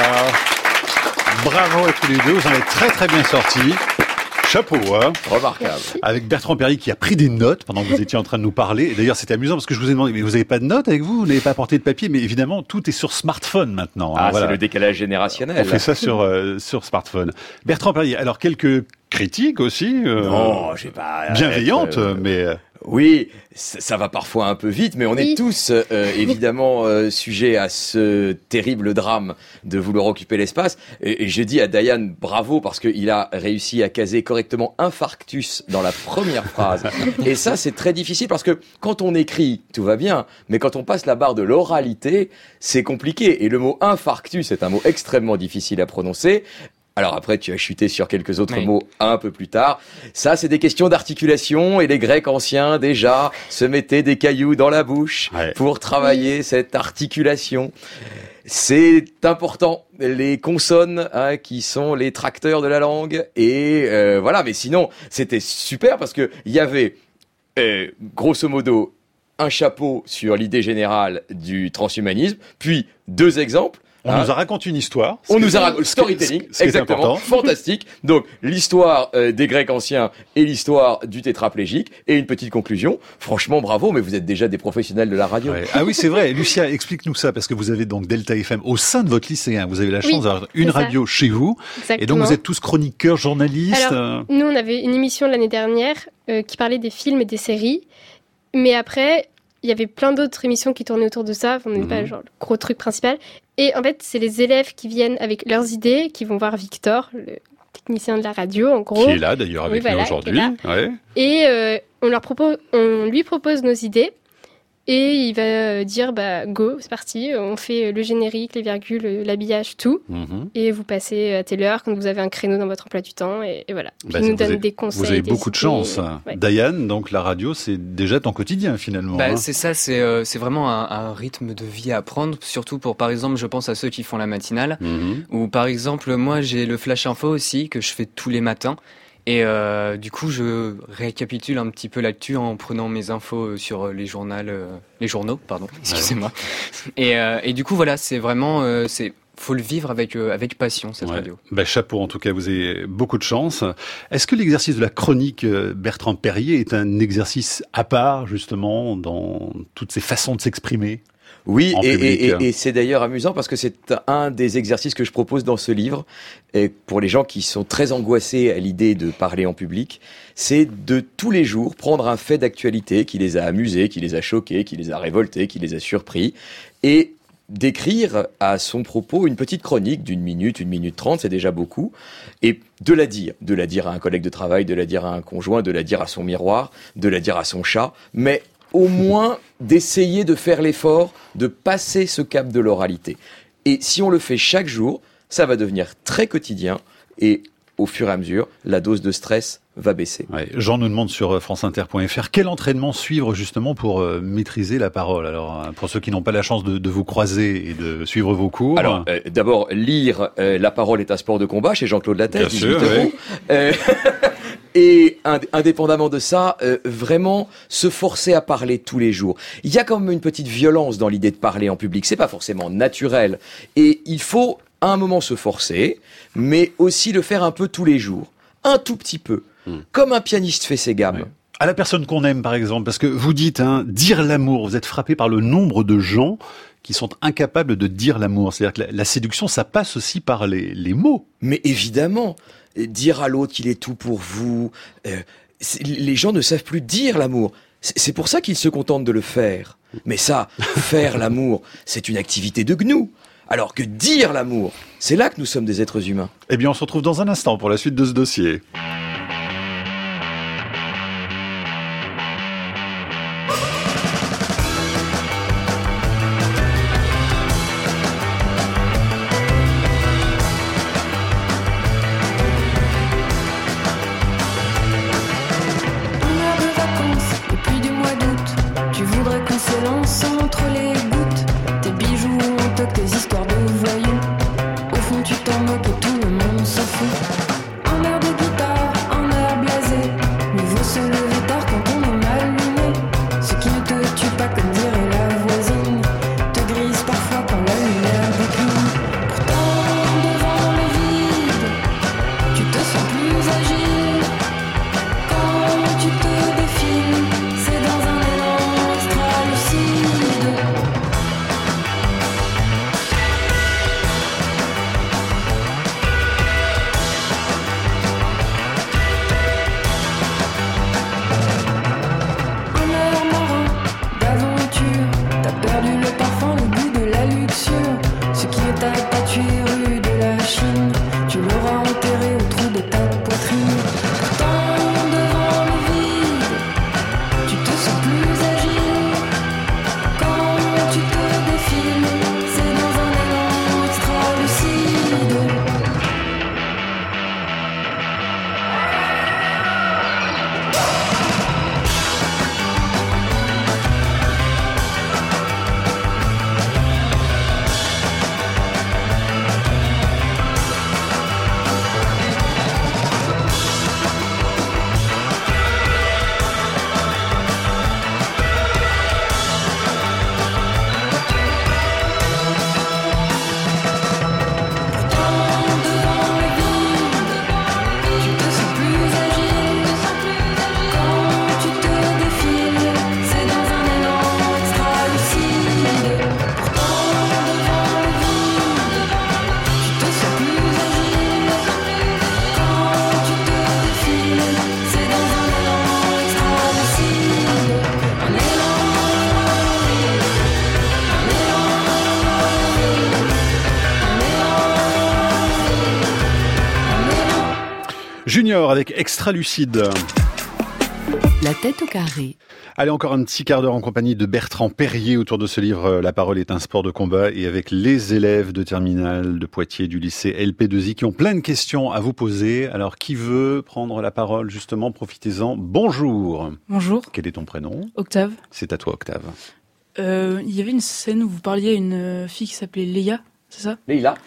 Bravo à tous les deux, vous en êtes très très bien sortis. Chapeau, hein. Remarquable. Avec Bertrand Perrier qui a pris des notes pendant que vous étiez en train de nous parler. Et d'ailleurs, c'était amusant parce que je vous ai demandé, mais vous n'avez pas de notes avec vous? Vous n'avez pas apporté de papier? Mais évidemment, tout est sur smartphone maintenant. Ah, voilà. C'est le décalage générationnel. On fait ça sur smartphone. Bertrand Perrier, alors quelques critiques aussi. Non, j'ai pas. Bienveillantes, mais. Oui, ça va parfois un peu vite, mais on est tous évidemment sujets à ce terrible drame de vouloir occuper l'espace. Et je dis à Diane bravo parce qu'il a réussi à caser correctement infarctus dans la première phrase. Et ça, c'est très difficile parce que quand on écrit, tout va bien, mais quand on passe la barre de l'oralité, c'est compliqué. Et le mot infarctus est un mot extrêmement difficile à prononcer. Alors après, tu as chuté sur quelques autres mots un peu plus tard. Ça, c'est des questions d'articulation et les Grecs anciens, déjà, se mettaient des cailloux dans la bouche pour travailler cette articulation. C'est important, les consonnes qui sont les tracteurs de la langue. Et voilà, mais sinon, c'était super parce que il y avait, grosso modo, un chapeau sur l'idée générale du transhumanisme, puis 2 exemples. On nous a raconté une histoire. On nous a raconté storytelling, exactement, fantastique. Donc l'histoire des Grecs anciens et l'histoire du tétraplégique et une petite conclusion. Franchement, bravo, mais vous êtes déjà des professionnels de la radio. Ouais. Ah oui, c'est vrai. Lucia, explique-nous ça parce que vous avez donc Delta FM au sein de votre lycée. Vous avez la chance d'avoir une radio chez vous. Exactement. Et donc vous êtes tous chroniqueurs, journalistes. Alors, nous, on avait une émission l'année dernière qui parlait des films et des séries, mais après. Il y avait plein d'autres émissions qui tournaient autour de ça. On n'est pas genre le gros truc principal. Et en fait, c'est les élèves qui viennent avec leurs idées, qui vont voir Victor, le technicien de la radio, en gros. Qui est là d'ailleurs avec nous aujourd'hui. Ouais. Et on lui propose nos idées. Et il va dire, go, c'est parti, on fait le générique, les virgules, l'habillage, tout. Et vous passez à telle heure quand vous avez un créneau dans votre emploi du temps. Et voilà. Puis il nous donne des conseils. Vous avez beaucoup de chance. Ouais. Diane, donc la radio, c'est déjà ton quotidien finalement. C'est ça, c'est vraiment un rythme de vie à prendre. Surtout pour, par exemple, je pense à ceux qui font la matinale. Ou par exemple, moi j'ai le Flash Info aussi, que je fais tous les matins. Et du coup, je récapitule un petit peu l'actu en prenant mes infos sur les journaux, excusez-moi. Et du coup, voilà, c'est vraiment, faut le vivre avec passion, cette radio. Chapeau, en tout cas, vous avez beaucoup de chance. Est-ce que l'exercice de la chronique Bertrand Perrier est un exercice à part, justement, dans toutes ces façons de s'exprimer ? Oui, et c'est d'ailleurs amusant parce que c'est un des exercices que je propose dans ce livre, et pour les gens qui sont très angoissés à l'idée de parler en public, c'est de tous les jours prendre un fait d'actualité qui les a amusés, qui les a choqués, qui les a révoltés, qui les a surpris, et d'écrire à son propos une petite chronique d'1 minute, 1 minute 30, c'est déjà beaucoup, et de la dire à un collègue de travail, de la dire à un conjoint, de la dire à son miroir, de la dire à son chat, mais au moins d'essayer de faire l'effort de passer ce cap de l'oralité. Et si on le fait chaque jour, ça va devenir très quotidien et au fur et à mesure, la dose de stress va baisser. Jean nous demande sur franceinter.fr quel entraînement suivre justement pour maîtriser la parole. Alors pour ceux qui n'ont pas la chance de vous croiser et de suivre vos cours. Alors d'abord lire La parole est un sport de combat chez Jean-Claude Lattès, 18 €. Et indépendamment de ça, vraiment se forcer à parler tous les jours. Il y a quand même une petite violence dans l'idée de parler en public. C'est pas forcément naturel. Et il faut à un moment se forcer, mais aussi le faire un peu tous les jours. Un tout petit peu. Comme un pianiste fait ses gammes. À la personne qu'on aime, par exemple, parce que vous dites, dire l'amour, vous êtes frappé par le nombre de gens qui sont incapables de dire l'amour. C'est-à-dire que la séduction, ça passe aussi par les mots. Mais évidemment, dire à l'autre qu'il est tout pour vous, les gens ne savent plus dire l'amour. C'est pour ça qu'ils se contentent de le faire. Mais ça, faire l'amour, c'est une activité de gnou. Alors que dire l'amour, c'est là que nous sommes des êtres humains. Eh bien, on se retrouve dans un instant pour la suite de ce dossier. Au fond tu t'en moques et tout le monde s'en fout. Un air de guitare Junior avec Extra Lucide. La tête au carré. Allez, encore un petit quart d'heure en compagnie de Bertrand Perrier autour de ce livre La parole est un sport de combat et avec les élèves de terminale de Poitiers du lycée LP2I qui ont plein de questions à vous poser. Alors, qui veut prendre la parole justement? Profitez-en. Bonjour. Bonjour. Quel est ton prénom? Octave. C'est à toi, Octave. Il y avait une scène où vous parliez à une fille qui s'appelait Léa, c'est ça? Leïla.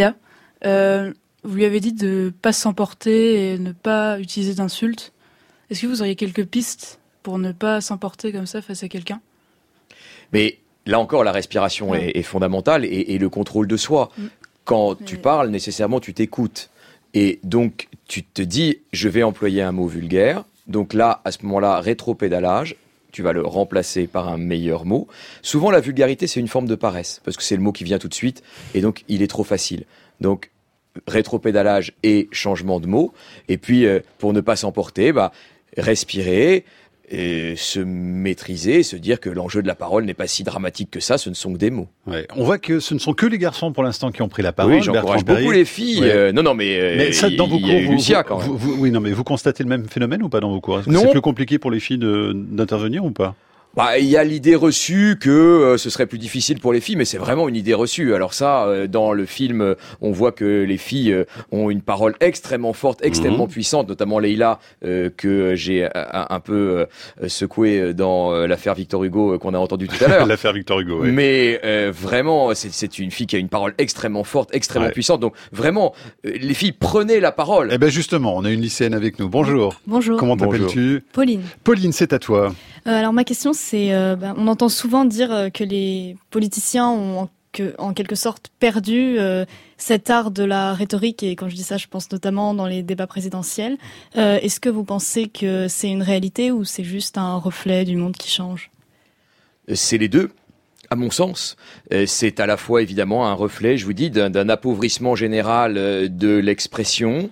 Vous lui avez dit de pas s'emporter et ne pas utiliser d'insultes. Est-ce que vous auriez quelques pistes pour ne pas s'emporter comme ça face à quelqu'un? Mais là encore, la respiration est fondamentale et le contrôle de soi. Quand tu parles, nécessairement, tu t'écoutes. Et donc, tu te dis, je vais employer un mot vulgaire. Donc là, à ce moment-là, rétropédalage, tu vas le remplacer par un meilleur mot. Souvent, la vulgarité, c'est une forme de paresse, parce que c'est le mot qui vient tout de suite, et donc, il est trop facile. Donc, rétropédalage et changement de mot. Et puis, pour ne pas s'emporter, respirer, et se maîtriser, se dire que l'enjeu de la parole n'est pas si dramatique que ça, ce ne sont que des mots. Ouais. On voit que ce ne sont que les garçons pour l'instant qui ont pris la parole. Oui, j'encourage beaucoup les filles. Ouais. Mais ça, dans vos cours, Lucia, quand même. Vous constatez le même phénomène ou pas dans vos cours? Est-ce que Non. c'est plus compliqué pour les filles d'intervenir ou pas? Il y a l'idée reçue que ce serait plus difficile pour les filles, mais c'est vraiment une idée reçue. Alors ça, dans le film, on voit que les filles ont une parole extrêmement forte, extrêmement puissante, notamment Leïla, que j'ai un peu secoué dans l'affaire Victor Hugo qu'on a entendu tout à l'heure. L'affaire Victor Hugo, oui. Mais vraiment, c'est une fille qui a une parole extrêmement forte, extrêmement puissante. Donc vraiment, les filles, prenez la parole. Eh ben justement, on a une lycéenne avec nous. Bonjour. Bonjour. Comment t'appelles-tu? Pauline. Pauline, c'est à toi. Alors ma question c'est, on entend souvent dire que les politiciens ont en quelque sorte perdu cet art de la rhétorique, et quand je dis ça, je pense notamment dans les débats présidentiels. Est-ce que vous pensez que c'est une réalité ou c'est juste un reflet du monde qui change? C'est les deux. À mon sens, c'est à la fois évidemment un reflet, je vous dis, d'un appauvrissement général de l'expression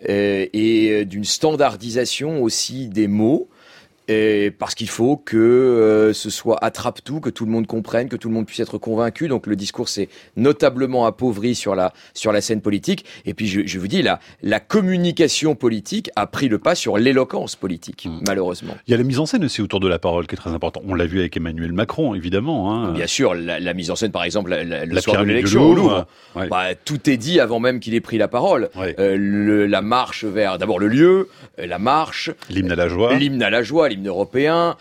et d'une standardisation aussi des mots. Et parce qu'il faut que ce soit attrape-tout, que tout le monde comprenne, que tout le monde puisse être convaincu. Donc le discours s'est notablement appauvri sur la scène politique. Et puis je vous dis, la communication politique a pris le pas sur l'éloquence politique, malheureusement. Il y a la mise en scène aussi autour de la parole qui est très importante. On l'a vu avec Emmanuel Macron, évidemment. Hein. Bien sûr, la mise en scène, par exemple, le soir de pyramide l'élection au Louvre. Ouais. Tout est dit avant même qu'il ait pris la parole. Ouais. La marche vers, d'abord le lieu, la marche. L'hymne à la joie. L'hymne européen,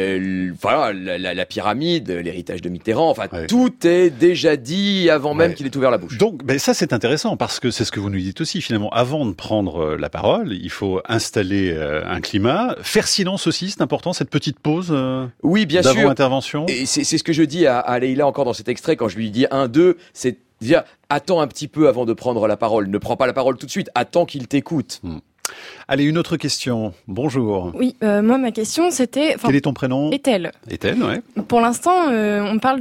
la pyramide, l'héritage de Mitterrand, tout est déjà dit avant même qu'il ait ouvert la bouche. Donc, ça c'est intéressant parce que c'est ce que vous nous dites aussi finalement. Avant de prendre la parole, il faut installer un climat, faire silence aussi, c'est important, cette petite pause oui, bien sûr. d'avant-intervention. Et c'est ce que je dis à Leïla encore dans cet extrait quand je lui dis 1, 2, c'est dire attends un petit peu avant de prendre la parole, ne prends pas la parole tout de suite, attends qu'il t'écoute. Allez, une autre question. Bonjour. Oui, moi ma question c'était... Quel est ton prénom? Ethel. Ethel, ouais. Pour l'instant, on parle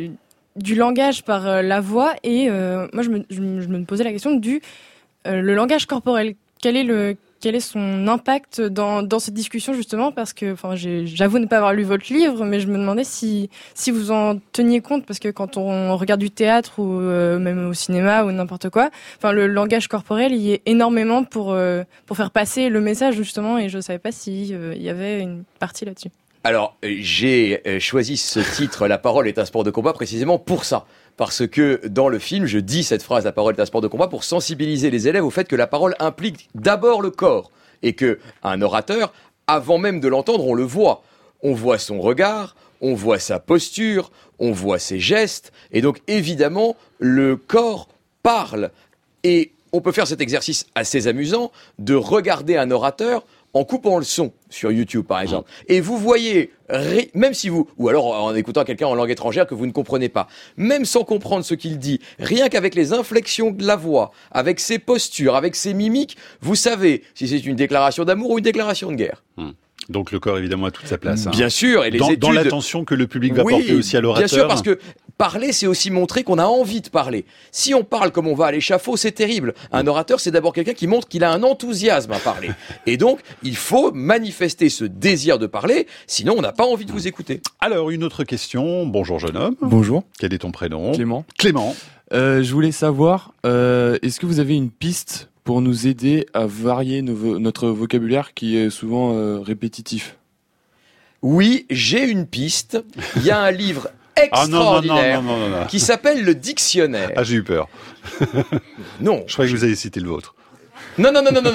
du langage par la voix et moi je me posais la question du le langage corporel. Quel est son impact dans cette discussion justement, parce que j'avoue ne pas avoir lu votre livre, mais je me demandais si vous en teniez compte, parce que quand on regarde du théâtre ou même au cinéma ou n'importe quoi, le langage corporel il y est énormément pour faire passer le message justement, et je savais pas si il y avait une partie là-dessus. Alors, j'ai choisi ce titre, La parole est un sport de combat, précisément pour ça. Parce que dans le film, je dis cette phrase, la parole est un sport de combat, pour sensibiliser les élèves au fait que la parole implique d'abord le corps. Et que un orateur, avant même de l'entendre, on le voit. On voit son regard, on voit sa posture, on voit ses gestes. Et donc, évidemment, le corps parle. Et on peut faire cet exercice assez amusant de regarder un orateur en coupant le son sur YouTube, par exemple. Et vous voyez, même si vous, ou alors en écoutant quelqu'un en langue étrangère que vous ne comprenez pas, même sans comprendre ce qu'il dit, rien qu'avec les inflexions de la voix, avec ses postures, avec ses mimiques, vous savez si c'est une déclaration d'amour ou une déclaration de guerre. Donc le corps, évidemment, a toute sa place. Bien sûr, et les études... Dans l'attention que le public va porter aussi à l'orateur. Bien sûr, parce que parler, c'est aussi montrer qu'on a envie de parler. Si on parle comme on va à l'échafaud, c'est terrible. Un orateur, c'est d'abord quelqu'un qui montre qu'il a un enthousiasme à parler. Et donc, il faut manifester ce désir de parler, sinon on n'a pas envie de vous écouter. Alors, une autre question. Bonjour, jeune homme. Bonjour. Quel est ton prénom? Clément. Clément. Je voulais savoir, est-ce que vous avez une piste pour nous aider à varier notre vocabulaire qui est souvent répétitif. Oui, j'ai une piste. Il y a un livre extraordinaire qui s'appelle Le Dictionnaire. Ah, j'ai eu peur. Non. Je croyais que vous alliez citer le vôtre. Non.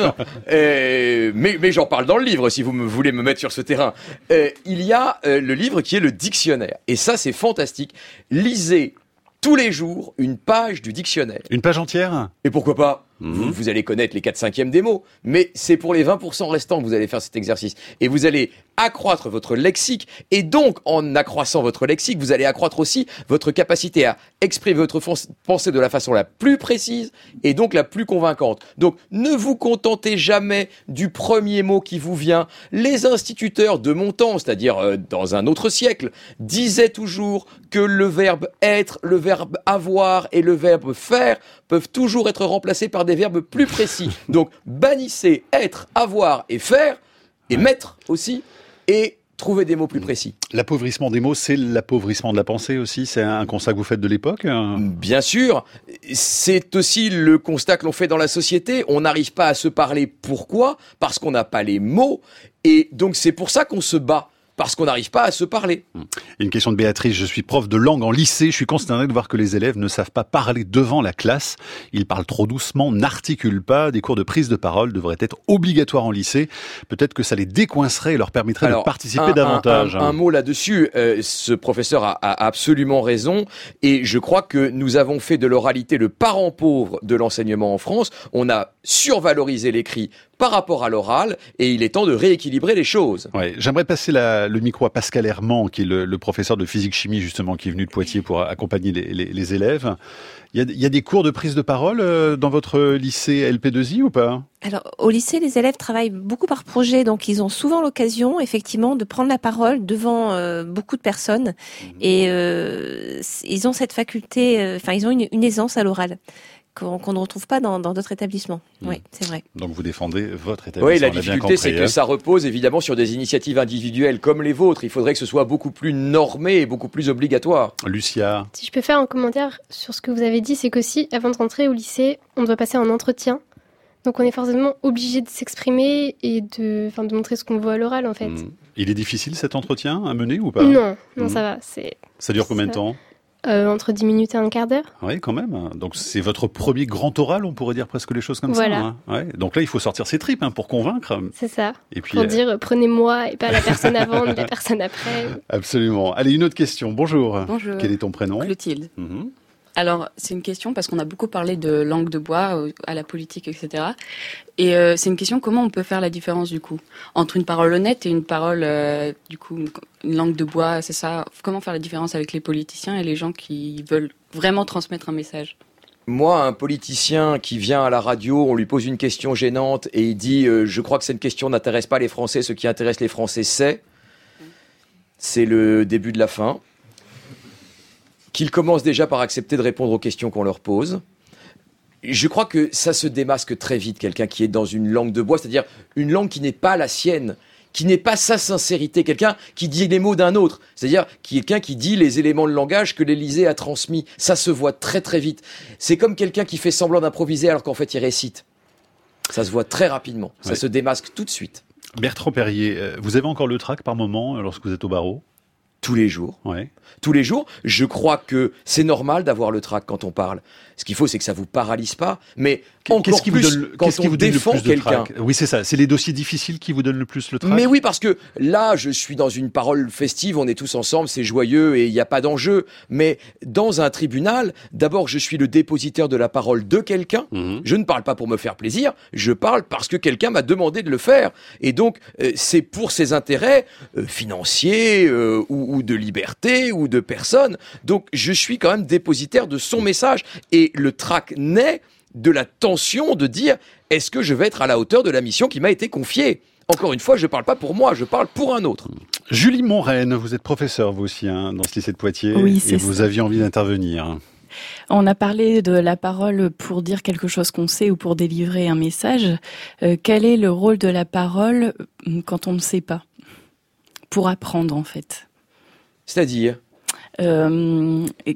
Mais j'en parle dans le livre si vous voulez me mettre sur ce terrain. Il y a le livre qui est le Dictionnaire. Et ça, c'est fantastique. Lisez tous les jours une page du dictionnaire. Une page entière ? Et pourquoi pas ? Vous allez connaître les 4/5 des mots, mais c'est pour les 20% restants que vous allez faire cet exercice. Et vous allez accroître votre lexique, et donc en accroissant votre lexique, vous allez accroître aussi votre capacité à exprimer votre pensée de la façon la plus précise et donc la plus convaincante. Donc ne vous contentez jamais du premier mot qui vous vient. Les instituteurs de mon temps, c'est-à-dire dans un autre siècle, disaient toujours que le verbe être, le verbe avoir et le verbe faire peuvent toujours être remplacés par des verbes plus précis. Donc bannissez être, avoir et faire, et mettre aussi, et trouver des mots plus précis. L'appauvrissement des mots, c'est l'appauvrissement de la pensée aussi. C'est un constat que vous faites de l'époque ? Bien sûr. C'est aussi le constat que l'on fait dans la société. On n'arrive pas à se parler. Pourquoi ? Parce qu'on n'a pas les mots. Et donc c'est pour ça qu'on se bat. Parce qu'on n'arrive pas à se parler. Une question de Béatrice. Je suis prof de langue en lycée. Je suis consterné de voir que les élèves ne savent pas parler devant la classe. Ils parlent trop doucement, n'articulent pas. Des cours de prise de parole devraient être obligatoires en lycée. Peut-être que ça les décoincerait et leur permettrait de participer davantage. Un mot là-dessus. Ce professeur a absolument raison. Et je crois que nous avons fait de l'oralité le parent pauvre de l'enseignement en France. On a survalorisé l'écrit par rapport à l'oral, et il est temps de rééquilibrer les choses. Ouais, j'aimerais passer le micro à Pascal Herman, qui est le professeur de physique-chimie, justement, qui est venu de Poitiers pour accompagner les élèves. Il y a des cours de prise de parole dans votre lycée LP2I ou pas ? Alors, au lycée, les élèves travaillent beaucoup par projet, donc ils ont souvent l'occasion, effectivement, de prendre la parole devant beaucoup de personnes, et ils ont cette faculté, ils ont une aisance à l'oral qu'on ne retrouve pas dans d'autres établissements. Oui, c'est vrai. Donc vous défendez votre établissement. Oui, la difficulté, c'est que ça repose évidemment sur des initiatives individuelles comme les vôtres. Il faudrait que ce soit beaucoup plus normé et beaucoup plus obligatoire. Lucia. Si je peux faire un commentaire sur ce que vous avez dit, c'est qu'aussi, avant de rentrer au lycée, on doit passer un entretien. Donc on est forcément obligé de s'exprimer et de montrer ce qu'on voit à l'oral, en fait. Il est difficile cet entretien à mener ou pas ? Non, ça va. Ça dure combien de temps ? Entre 10 minutes et un quart d'heure. Oui, quand même. Donc c'est votre premier grand oral, on pourrait dire presque les choses comme ça. Hein. Ouais. Donc là, il faut sortir ses tripes pour convaincre. C'est ça. Et puis, pour dire prenez-moi et pas la personne avant ni la personne après. Absolument. Allez, une autre question. Bonjour. Bonjour. Quel est ton prénom ? Clotilde. Alors, c'est une question parce qu'on a beaucoup parlé de langue de bois à la politique, etc. Et c'est une question, comment on peut faire la différence, du coup, entre une parole honnête et une parole, une langue de bois, c'est ça. Comment faire la différence avec les politiciens et les gens qui veulent vraiment transmettre un message ? Moi, un politicien qui vient à la radio, on lui pose une question gênante et il dit « Je crois que cette question n'intéresse pas les Français, ce qui intéresse les Français, c'est le début de la fin. » Qu'ils commencent déjà par accepter de répondre aux questions qu'on leur pose. Je crois que ça se démasque très vite, quelqu'un qui est dans une langue de bois, c'est-à-dire une langue qui n'est pas la sienne, qui n'est pas sa sincérité, quelqu'un qui dit les mots d'un autre, c'est-à-dire quelqu'un qui dit les éléments de langage que l'Élysée a transmis. Ça se voit très très vite. C'est comme quelqu'un qui fait semblant d'improviser alors qu'en fait il récite. Ça se voit très rapidement, ça se démasque tout de suite. Bertrand Perrier, vous avez encore le trac par moment lorsque vous êtes au barreau ? Tous les jours. Ouais. Tous les jours. Je crois que c'est normal d'avoir le trac quand on parle. Ce qu'il faut, c'est que ça vous paralyse pas, mais encore plus quand on défend quelqu'un. Oui, c'est ça. C'est les dossiers difficiles qui vous donnent le plus le trac. Mais oui, parce que là, je suis dans une parole festive, on est tous ensemble, c'est joyeux et il n'y a pas d'enjeu. Mais dans un tribunal, d'abord, je suis le dépositaire de la parole de quelqu'un. Je ne parle pas pour me faire plaisir, je parle parce que quelqu'un m'a demandé de le faire. Et donc, c'est pour ses intérêts financiers ou de liberté ou de personne. Donc, je suis quand même dépositaire de son message. Et le trac naît de la tension de dire « Est-ce que je vais être à la hauteur de la mission qui m'a été confiée ?» Encore une fois, je ne parle pas pour moi, je parle pour un autre. Julie Monraine, vous êtes professeure vous aussi dans ce lycée de Poitiers. Oui, c'est et vous aviez envie d'intervenir. On a parlé de la parole pour dire quelque chose qu'on sait ou pour délivrer un message. Quel est le rôle de la parole quand on ne sait pas ? Pour apprendre, en fait. C'est-à-dire ? Quand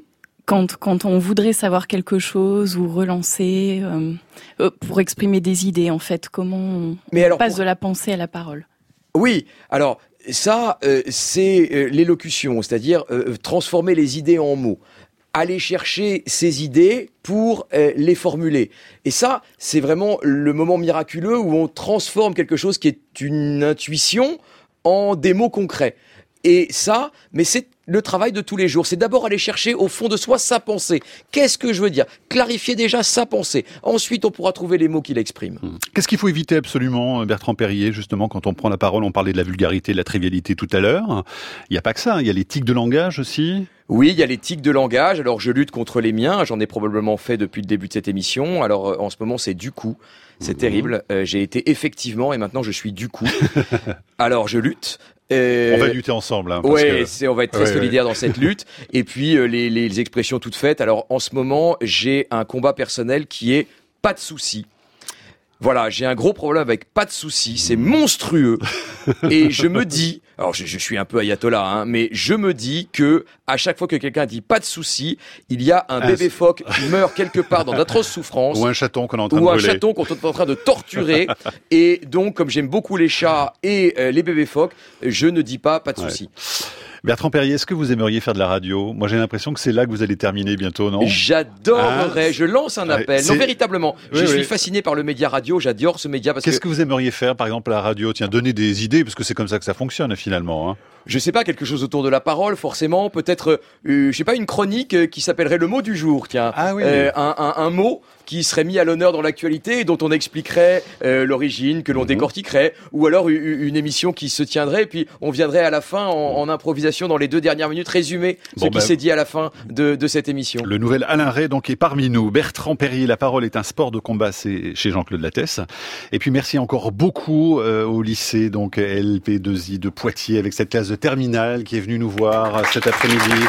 quand on voudrait savoir quelque chose ou relancer, pour exprimer des idées, en fait, comment on passe de la pensée à la parole? Oui, alors ça, c'est l'élocution, c'est-à-dire transformer les idées en mots. Aller chercher ces idées pour les formuler. Et ça, c'est vraiment le moment miraculeux où on transforme quelque chose qui est une intuition en des mots concrets. Et ça, mais c'est le travail de tous les jours. C'est d'abord aller chercher au fond de soi sa pensée. Qu'est-ce que je veux dire? Clarifier déjà sa pensée. Ensuite, on pourra trouver les mots qui l'expriment. Qu'est-ce qu'il faut éviter absolument, Bertrand Perrier, justement, quand on prend la parole? On parlait de la vulgarité, de la trivialité tout à l'heure. Il n'y a pas que ça, il y a les tics de langage aussi. Oui, il y a les tics de langage. Alors, je lutte contre les miens. J'en ai probablement fait depuis le début de cette émission. Alors, en ce moment, c'est du coup. C'est terrible. J'ai été effectivement, et maintenant, je suis du coup. Alors, je lutte. On va lutter ensemble. Oui, on va être très solidaires dans cette lutte. Et puis, les expressions toutes faites. Alors, en ce moment, j'ai un combat personnel qui est pas de soucis. Voilà, j'ai un gros problème avec pas de soucis, c'est monstrueux. Et je me dis, alors je suis un peu ayatollah, mais je me dis que à chaque fois que quelqu'un dit pas de soucis, il y a un bébé phoque qui meurt quelque part dans d'atroces souffrances. Ou un chaton qu'on est en train de brûler. Ou un chaton qu'on est en train de torturer. Et donc, comme j'aime beaucoup les chats et les bébés phoques, je ne dis pas de soucis. Bertrand Perrier, est-ce que vous aimeriez faire de la radio? Moi, j'ai l'impression que c'est là que vous allez terminer bientôt, non? J'adorerais, je lance un appel. Non, véritablement. Je suis fasciné par le média radio, j'adore ce média parce Qu'est-ce que vous aimeriez faire, par exemple, à la radio? Tiens, donner des idées, parce que c'est comme ça que ça fonctionne, finalement, Je sais pas, quelque chose autour de la parole, forcément. Peut-être, je sais pas, une chronique qui s'appellerait le mot du jour, tiens. Ah oui. Un mot qui serait mis à l'honneur dans l'actualité et dont on expliquerait l'origine, que l'on décortiquerait, ou alors une émission qui se tiendrait et puis on viendrait à la fin en improvisation dans les 2 dernières minutes résumer ce qui s'est dit à la fin de cette émission. Le nouvel Alain Ray donc est parmi nous. Bertrand Perrier, la parole est un sport de combat, c'est chez Jean-Claude Lattès. Et puis merci encore beaucoup au lycée donc LP2I de Poitiers avec cette classe de terminale qui est venue nous voir cet après-midi.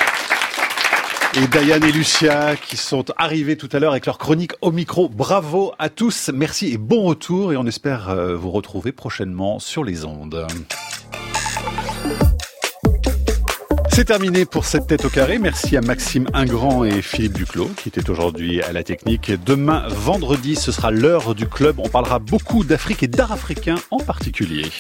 Et Diane et Lucia qui sont arrivés tout à l'heure avec leur chronique au micro. Bravo à tous, merci et bon retour et on espère vous retrouver prochainement sur les ondes. C'est terminé pour cette tête au carré. Merci à Maxime Ingrand et Philippe Duclos qui étaient aujourd'hui à la technique. Demain, vendredi, ce sera l'heure du club. On parlera beaucoup d'Afrique et d'art africain en particulier.